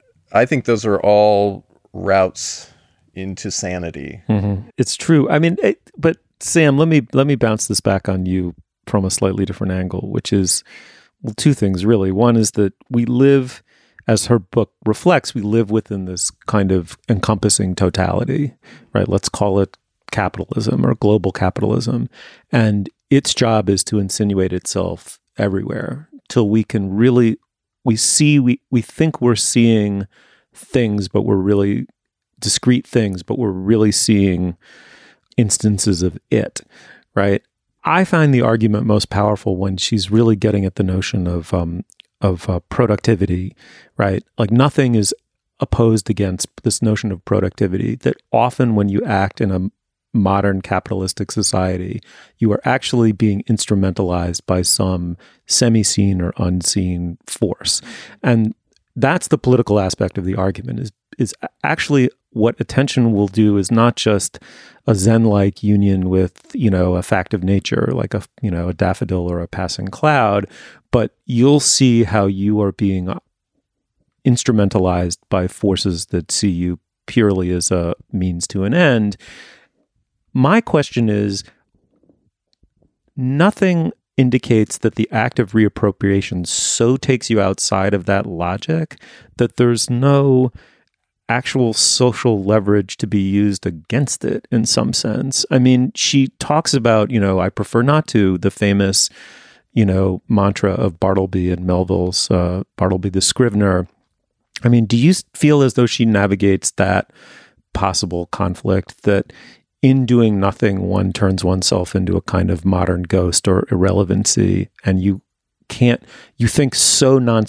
I think those are all routes into sanity. Mm-hmm. It's true. I mean, it, but Sam, let me let me bounce this back on you from a slightly different angle, which is, well, two things really. One is that we live, as her book reflects, we live within this kind of encompassing totality, right? Let's call it capitalism or global capitalism. And its job is to insinuate itself everywhere till we can really, we see, we, we think we're seeing things, but we're really discrete things, but we're really seeing instances of it, right? I find the argument most powerful when she's really getting at the notion of um, of uh, productivity, right? Like nothing is opposed against this notion of productivity, that often when you act in a modern capitalistic society, you are actually being instrumentalized by some semi-seen or unseen force. And that's the political aspect of the argument, is is actually what attention will do is not just a Zen-like union with, you know, a fact of nature, like a, you know, a daffodil or a passing cloud, but you'll see how you are being instrumentalized by forces that see you purely as a means to an end. My question is, nothing indicates that the act of reappropriation so takes you outside of that logic that there's no actual social leverage to be used against it in some sense. I mean, she talks about, you know, I prefer not to, the famous, you know, mantra of Bartleby and Melville's, uh, Bartleby the Scrivener. I mean, do you feel as though she navigates that possible conflict, that in doing nothing, one turns oneself into a kind of modern ghost or irrelevancy, and you can't, you think so non,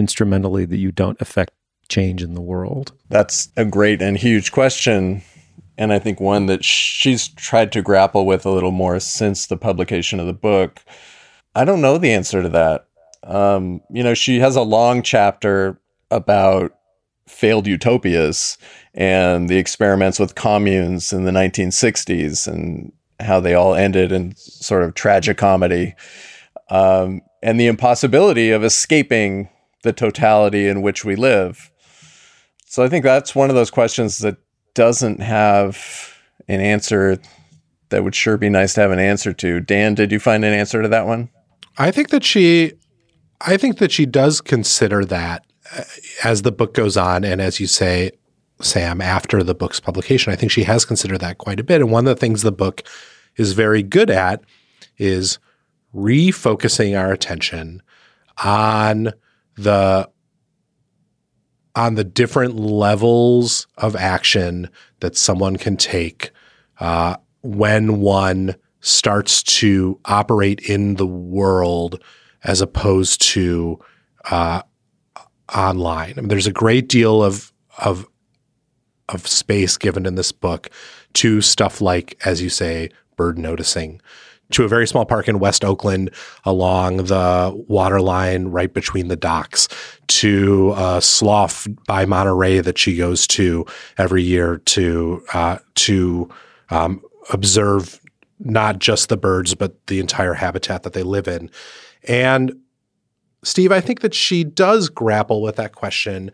non-instrumentally that you don't affect change in the world? That's a great and huge question. and I think one that she's tried to grapple with a little more since the publication of the book. I don't know the answer to that. Um, you know, she has a long chapter about failed utopias and the experiments with communes in the nineteen sixties and how they all ended in sort of tragicomedy, um, and the impossibility of escaping the totality in which we live. So I think that's one of those questions that doesn't have an answer that would sure be nice to have an answer to. Dan, did you find an answer to that one? I think that she, I think that she does consider that as the book goes on. And as you say, Sam, after the book's publication, I think she has considered that quite a bit. And one of the things the book is very good at is refocusing our attention on the on the different levels of action that someone can take uh, when one starts to operate in the world as opposed to uh, online. I mean, there's a great deal of of of space given in this book to stuff like, as you say, bird noticing, to a very small park in West Oakland along the water line right between the docks, to a slough by Monterey that she goes to every year to uh, to um, observe not just the birds, but the entire habitat that they live in. And Steve, I think that she does grapple with that question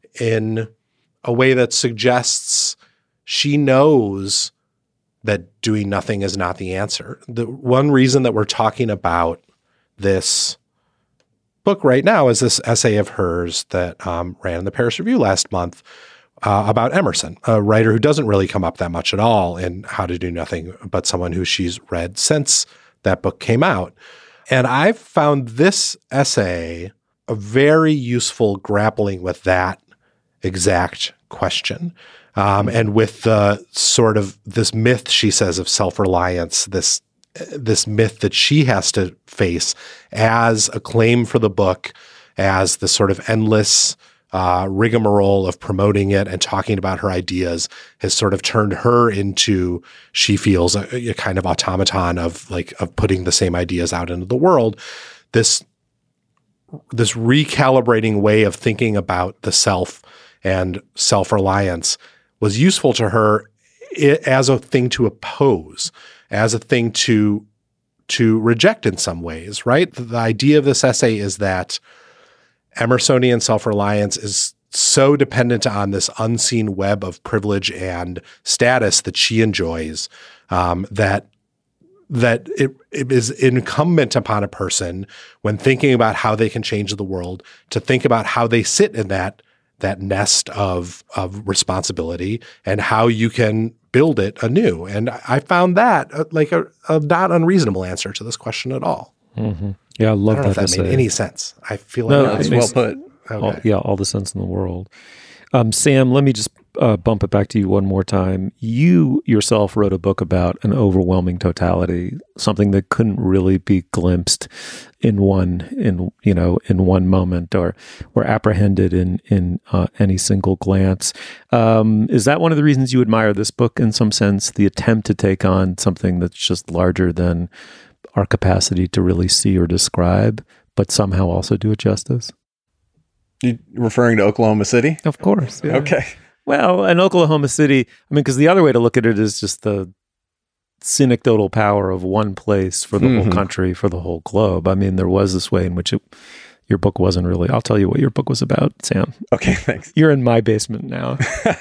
in a way that suggests she knows that doing nothing is not the answer. The one reason that we're talking about this book right now is this essay of hers that um, ran in the Paris Review last month uh, about Emerson, a writer who doesn't really come up that much at all in How to Do Nothing, but someone who she's read since that book came out. And I've found this essay a very useful grappling with that exact question. Um, and with the sort of this myth, she says, of self-reliance, this this myth that she has to face as a claim for the book, as the sort of endless uh, rigmarole of promoting it and talking about her ideas has sort of turned her into, she feels, a, a kind of automaton of like of putting the same ideas out into the world. This this recalibrating way of thinking about the self and self-reliance was useful to her as a thing to oppose, as a thing to to reject in some ways, right? The idea of this essay is that Emersonian self-reliance is so dependent on this unseen web of privilege and status that she enjoys, um, that that it, it is incumbent upon a person when thinking about how they can change the world to think about how they sit in that that nest of of responsibility and how you can build it anew. And I found that uh, like a, a not unreasonable answer to this question at all. Mm-hmm. Yeah, I love I don't that. know if that made any sense. I feel like no, that's well put. Okay. All, yeah, all the sense in the world. Um, Sam, let me just uh, bump it back to you one more time. You yourself wrote a book about an overwhelming totality, something that couldn't really be glimpsed in one, in you know, in one moment, or or apprehended in in uh, any single glance. Um, is that one of the reasons you admire this book? In some sense, the attempt to take on something that's just larger than our capacity to really see or describe, but somehow also do it justice. You referring to Oklahoma City? Of course. Yeah. Okay. Well, and Oklahoma City, I mean, because the other way to look at it is just the synecdotal power of one place for the mm-hmm. whole country, for the whole globe. I mean, there was this way in which it, your book wasn't really, I'll tell you what your book was about, Sam. Okay, thanks. You're in my basement now.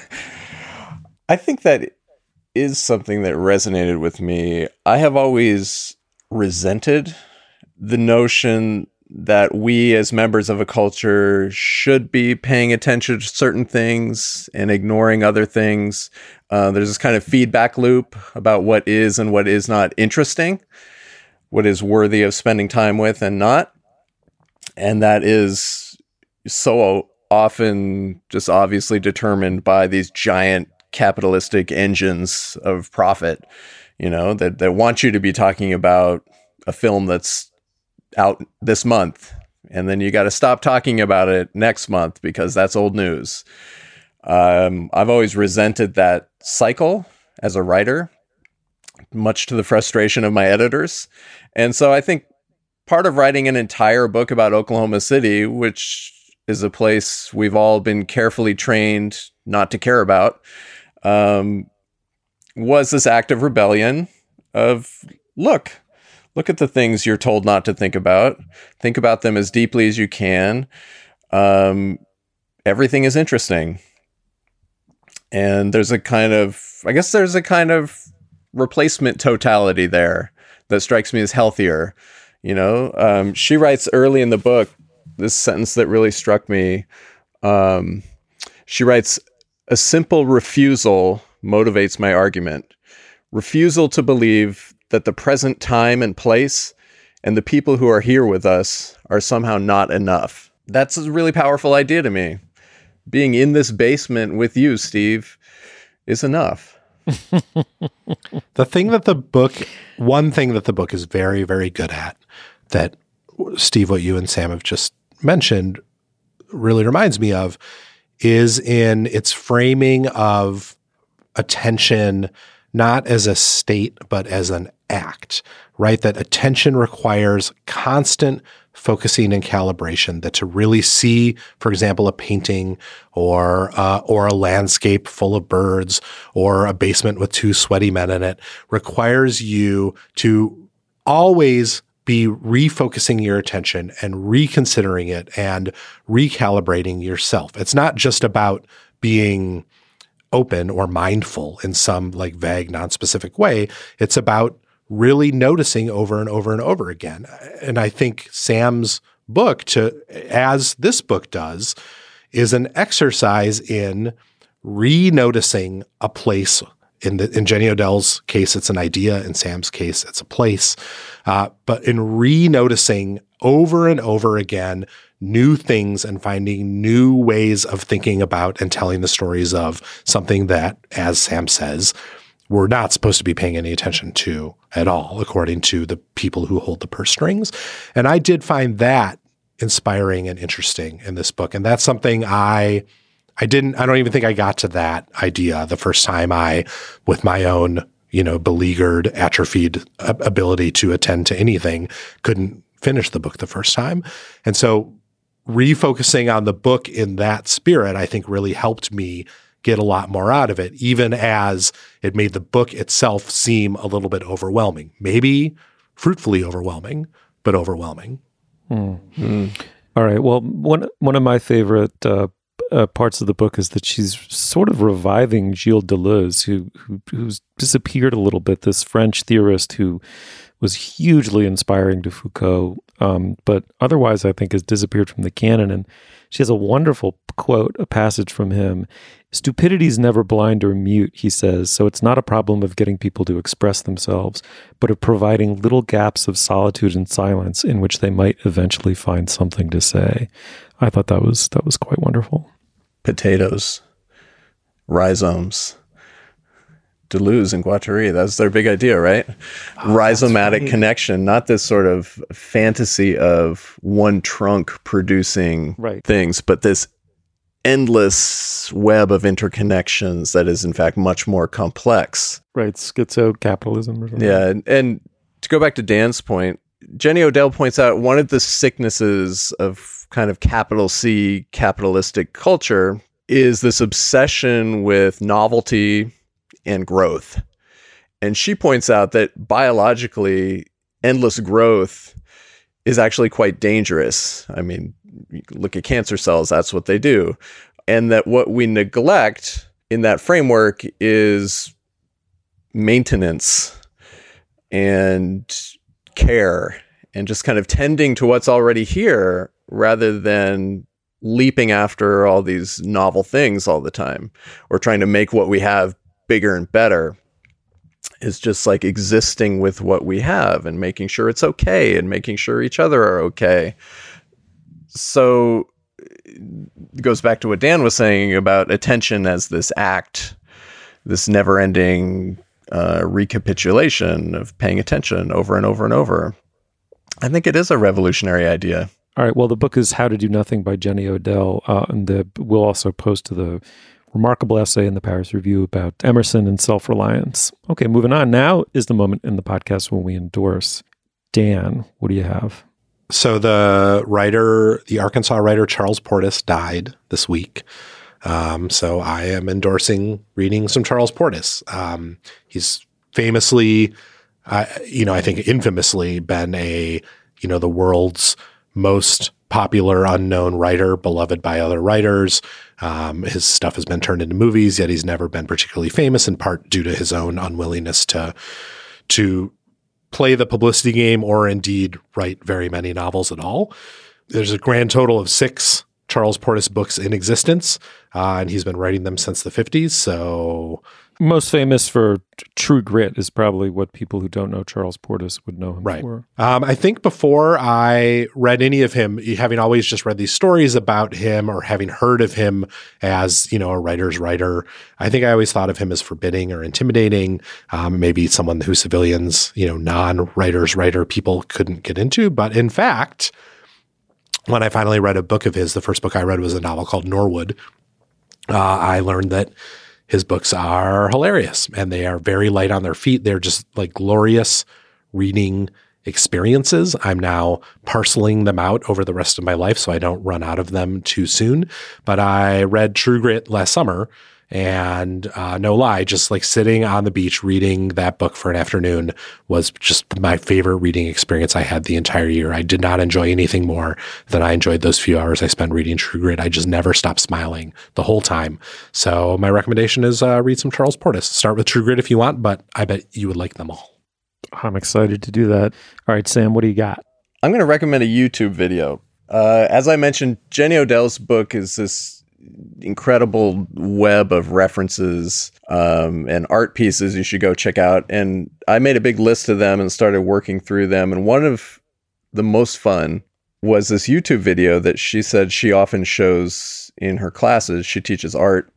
I think that is something that resonated with me. I have always resented the notion that we as members of a culture should be paying attention to certain things and ignoring other things. Uh, there's this kind of feedback loop about what is and what is not interesting, what is worthy of spending time with and not. And that is so often just obviously determined by these giant capitalistic engines of profit, you know, that, that want you to be talking about a film that's out this month, and then you got to stop talking about it next month because that's old news. Um, I've always resented that cycle, as a writer, much to the frustration of my editors. And so I think part of writing an entire book about Oklahoma City, which is a place we've all been carefully trained not to care about, um, was this act of rebellion of, look, look at the things you're told not to think about. Think about them as deeply as you can. Um, everything is interesting. And there's a kind of, I guess there's a kind of replacement totality there that strikes me as healthier. You know, um, she writes early in the book this sentence that really struck me. Um, she writes, "A simple refusal motivates my argument. Refusal to believe that the present time and place and the people who are here with us are somehow not enough." That's a really powerful idea to me. Being in this basement with you, Steve, is enough. The thing that the book, one thing that the book is very, very good at, that Steve, what you and Sam have just mentioned, really reminds me of, is in its framing of attention, not as a state, but as an act, right? That attention requires constant focusing and calibration, that to really see, for example, a painting or uh, or a landscape full of birds or a basement with two sweaty men in it requires you to always be refocusing your attention and reconsidering it and recalibrating yourself. It's not just about being open or mindful in some like vague, non-specific way. It's about really noticing over and over and over again. And I think Sam's book, to as this book does, is an exercise in re-noticing a place. In the in Jenny Odell's case, it's an idea. In Sam's case, it's a place. Uh, but in re-noticing over and over again new things and finding new ways of thinking about and telling the stories of something that, as Sam says, we're not supposed to be paying any attention to at all, according to the people who hold the purse strings. And I did find that inspiring and interesting in this book. And that's something I I didn't, I don't even think I got to that idea the first time I, with my own, you know, beleaguered, atrophied ability to attend to anything, couldn't finish the book the first time. And so refocusing on the book in that spirit, I think really helped me get a lot more out of it, even as it made the book itself seem a little bit overwhelming. Maybe fruitfully overwhelming, but overwhelming. Hmm. Mm. All right. Well, one one of my favorite uh, uh, parts of the book is that she's sort of reviving Gilles Deleuze, who, who who's disappeared a little bit. This French theorist who was hugely inspiring to Foucault, um, but otherwise I think has disappeared from the canon. And she has a wonderful quote, a passage from him. "Stupidity is never blind or mute," he says, "so it's not a problem of getting people to express themselves, but of providing little gaps of solitude and silence in which they might eventually find something to say." I thought that was that was quite wonderful. Potatoes, rhizomes, Deleuze and Guattari, that's their big idea, right? Oh, Rhizomatic right. connection, not this sort of fantasy of one trunk producing right. things, but this endless web of interconnections that is in fact much more complex. Right, schizo-capitalism or something. Yeah, and, and to go back to Dan's point, Jenny Odell points out one of the sicknesses of kind of capital C capitalistic culture is this obsession with novelty and growth. And she points out that biologically, endless growth is actually quite dangerous. I mean, you look at cancer cells, that's what they do. And that what we neglect in that framework is maintenance and care and just kind of tending to what's already here rather than leaping after all these novel things all the time or trying to make what we have bigger and better. Is just like existing with what we have and making sure it's okay and making sure each other are okay. So it goes back to what Dan was saying about attention as this act, this never-ending uh, recapitulation of paying attention over and over and over. I think it is a revolutionary idea. All right. Well, the book is How to Do Nothing by Jenny Odell, uh, and the, we'll also post to the remarkable essay in the Paris Review about Emerson and self-reliance. Okay, moving on. Now is the moment in the podcast when we endorse. Dan, what do you have? So the writer, the Arkansas writer Charles Portis died this week. Um, so I am endorsing reading some Charles Portis. Um, he's famously, uh, you know, I think infamously been a, you know, the world's most popular unknown writer, beloved by other writers. Um, his stuff has been turned into movies, yet he's never been particularly famous, in part due to his own unwillingness to to play the publicity game or indeed write very many novels at all. There's a grand total of six Charles Portis books in existence, uh, and he's been writing them since the fifties. So most famous for True Grit is probably what people who don't know Charles Portis would know him right. for. Um, I think before I read any of him, having always just read these stories about him or having heard of him as, you know, a writer's writer, I think I always thought of him as forbidding or intimidating, um, maybe someone who civilians, you know, non-writer's writer people couldn't get into. But in fact, when I finally read a book of his, the first book I read was a novel called Norwood, uh, I learned that his books are hilarious and they are very light on their feet. They're just like glorious reading experiences. I'm now parceling them out over the rest of my life so I don't run out of them too soon. But I read True Grit last summer and uh, no lie, just like sitting on the beach reading that book for an afternoon was just my favorite reading experience I had the entire year. I did not enjoy anything more than I enjoyed those few hours I spent reading True Grit. I just never stopped smiling the whole time. So my recommendation is uh, read some Charles Portis. Start with True Grit if you want, but I bet you would like them all. I'm excited to do that. All right, Sam, what do you got? I'm going to recommend a YouTube video. Uh, as I mentioned, Jenny Odell's book is this incredible web of references um, and art pieces you should go check out. And I made a big list of them and started working through them. And one of the most fun was this YouTube video that she said she often shows in her classes. She teaches art.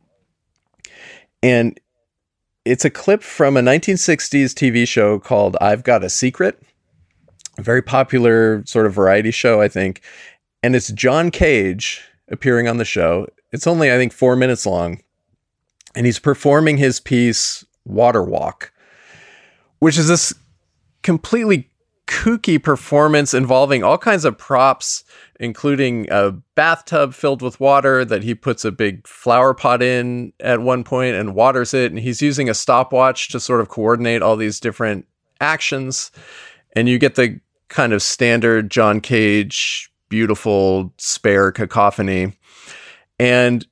And it's a clip from a nineteen sixties T V show called I've Got a Secret, a very popular sort of variety show, I think. And it's John Cage appearing on the show. It's only, I think, four minutes long. And he's performing his piece, Water Walk, which is this completely kooky performance involving all kinds of props, including a bathtub filled with water that he puts a big flower pot in at one point and waters it. And he's using a stopwatch to sort of coordinate all these different actions. And you get the kind of standard John Cage, beautiful, spare cacophony. And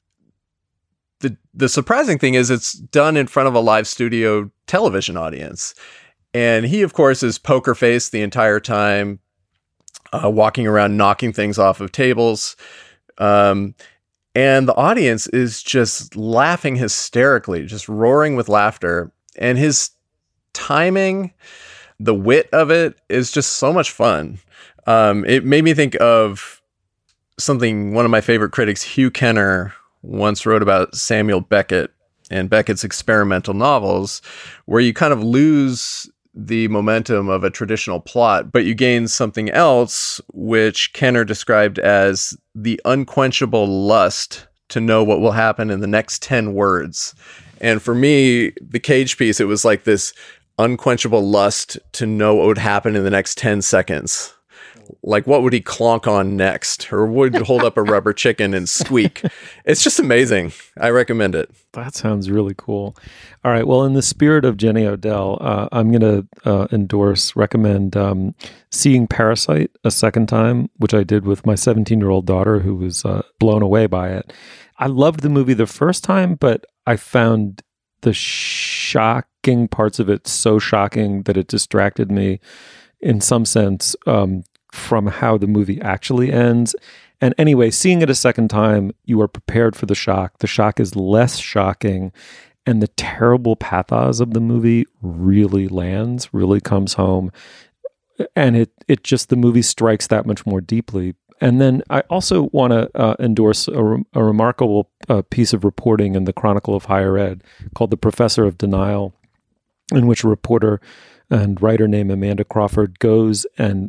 the the surprising thing is it's done in front of a live studio television audience. And he, of course, is poker faced the entire time, uh, walking around, knocking things off of tables. Um, and the audience is just laughing hysterically, just roaring with laughter. And his timing, the wit of it is just so much fun. Um, it made me think of something one of my favorite critics, Hugh Kenner, once wrote about Samuel Beckett and Beckett's experimental novels, where you kind of lose the momentum of a traditional plot, but you gain something else, which Kenner described as the unquenchable lust to know what will happen in the next ten words. And for me, the Cage piece, it was like this unquenchable lust to know what would happen in the next ten seconds. Like, what would he clonk on next? Or would hold up a rubber chicken and squeak? It's just amazing. I recommend it. That sounds really cool. All right. Well, in the spirit of Jenny Odell, uh, I'm going to uh, endorse, recommend um, seeing Parasite a second time, which I did with my seventeen-year-old daughter who was uh, blown away by it. I loved the movie the first time, but I found the shocking parts of it so shocking that it distracted me in some sense um, from how the movie actually ends. And anyway, seeing it a second time, you are prepared for the shock. The shock is less shocking, and the terrible pathos of the movie really lands, really comes home. And it it just, the movie strikes that much more deeply. And then I also want to uh, endorse a, re- a remarkable uh, piece of reporting in the Chronicle of Higher Ed called The Professor of Denial, in which a reporter and writer named Amanda Crawford goes and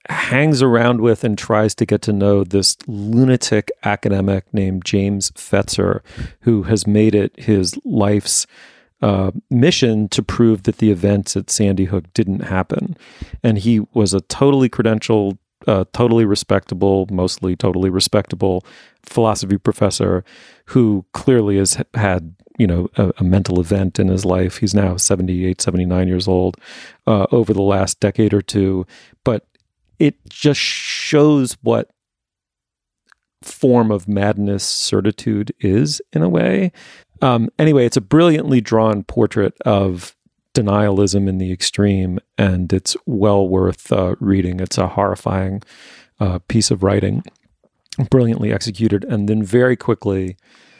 hangs around with and tries to get to know this lunatic academic named James Fetzer, who has made it his life's uh, mission to prove that the events at Sandy Hook didn't happen. And he was a totally credentialed, uh, totally respectable, mostly totally respectable philosophy professor who clearly has had, you know, a, a mental event in his life. He's now seventy-eight, seventy-nine years old uh, over the last decade or two. But it just shows what form of madness certitude is in a way. Um, anyway, it's a brilliantly drawn portrait of denialism in the extreme, and it's well worth uh, reading. It's a horrifying uh, piece of writing, brilliantly executed. And then very quickly,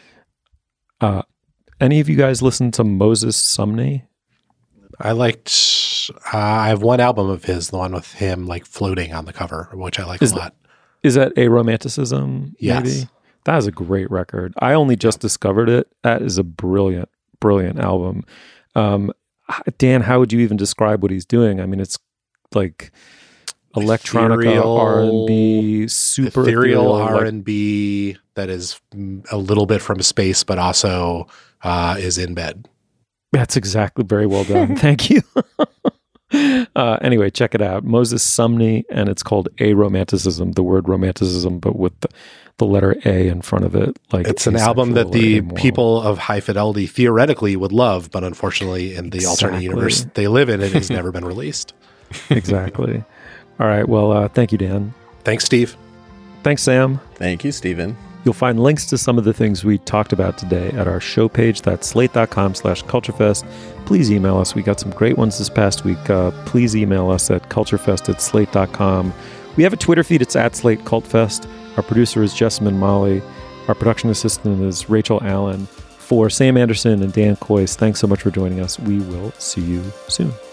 uh, any of you guys listen to Moses Sumney? I liked, uh, I have one album of his, the one with him like floating on the cover, which I like is a lot. That, is that Aromanticism? Yes. Maybe? That is a great record. I only just discovered it. That is a brilliant, brilliant album. Um, Dan, how would you even describe what he's doing? I mean, it's like electronica, Ethereal, R and B, super ethereal, ethereal R and B like, that is a little bit from space, but also uh, is in bed. That's exactly very well done. Thank you. uh, anyway, check it out. Moses Sumney, and it's called Aromanticism, the word romanticism, but with the, the letter A in front of it. Like it's an album that the people of High Fidelity theoretically would love, but unfortunately in the exactly. alternate universe they live in, it has never been released. Exactly. All right. Well, uh, thank you, Dan. Thanks, Steve. Thanks, Sam. Thank you, Stephen. You'll find links to some of the things we talked about today at our show page. That's slate.com slash culturefest. Please email us. We got some great ones this past week. Uh, please email us at culturefest at slate dot com. We have a Twitter feed. It's at Slate Cultfest. Our producer is Jessamine Molly. Our production assistant is Rachel Allen. For Sam Anderson and Dan Coyce, thanks so much for joining us. We will see you soon.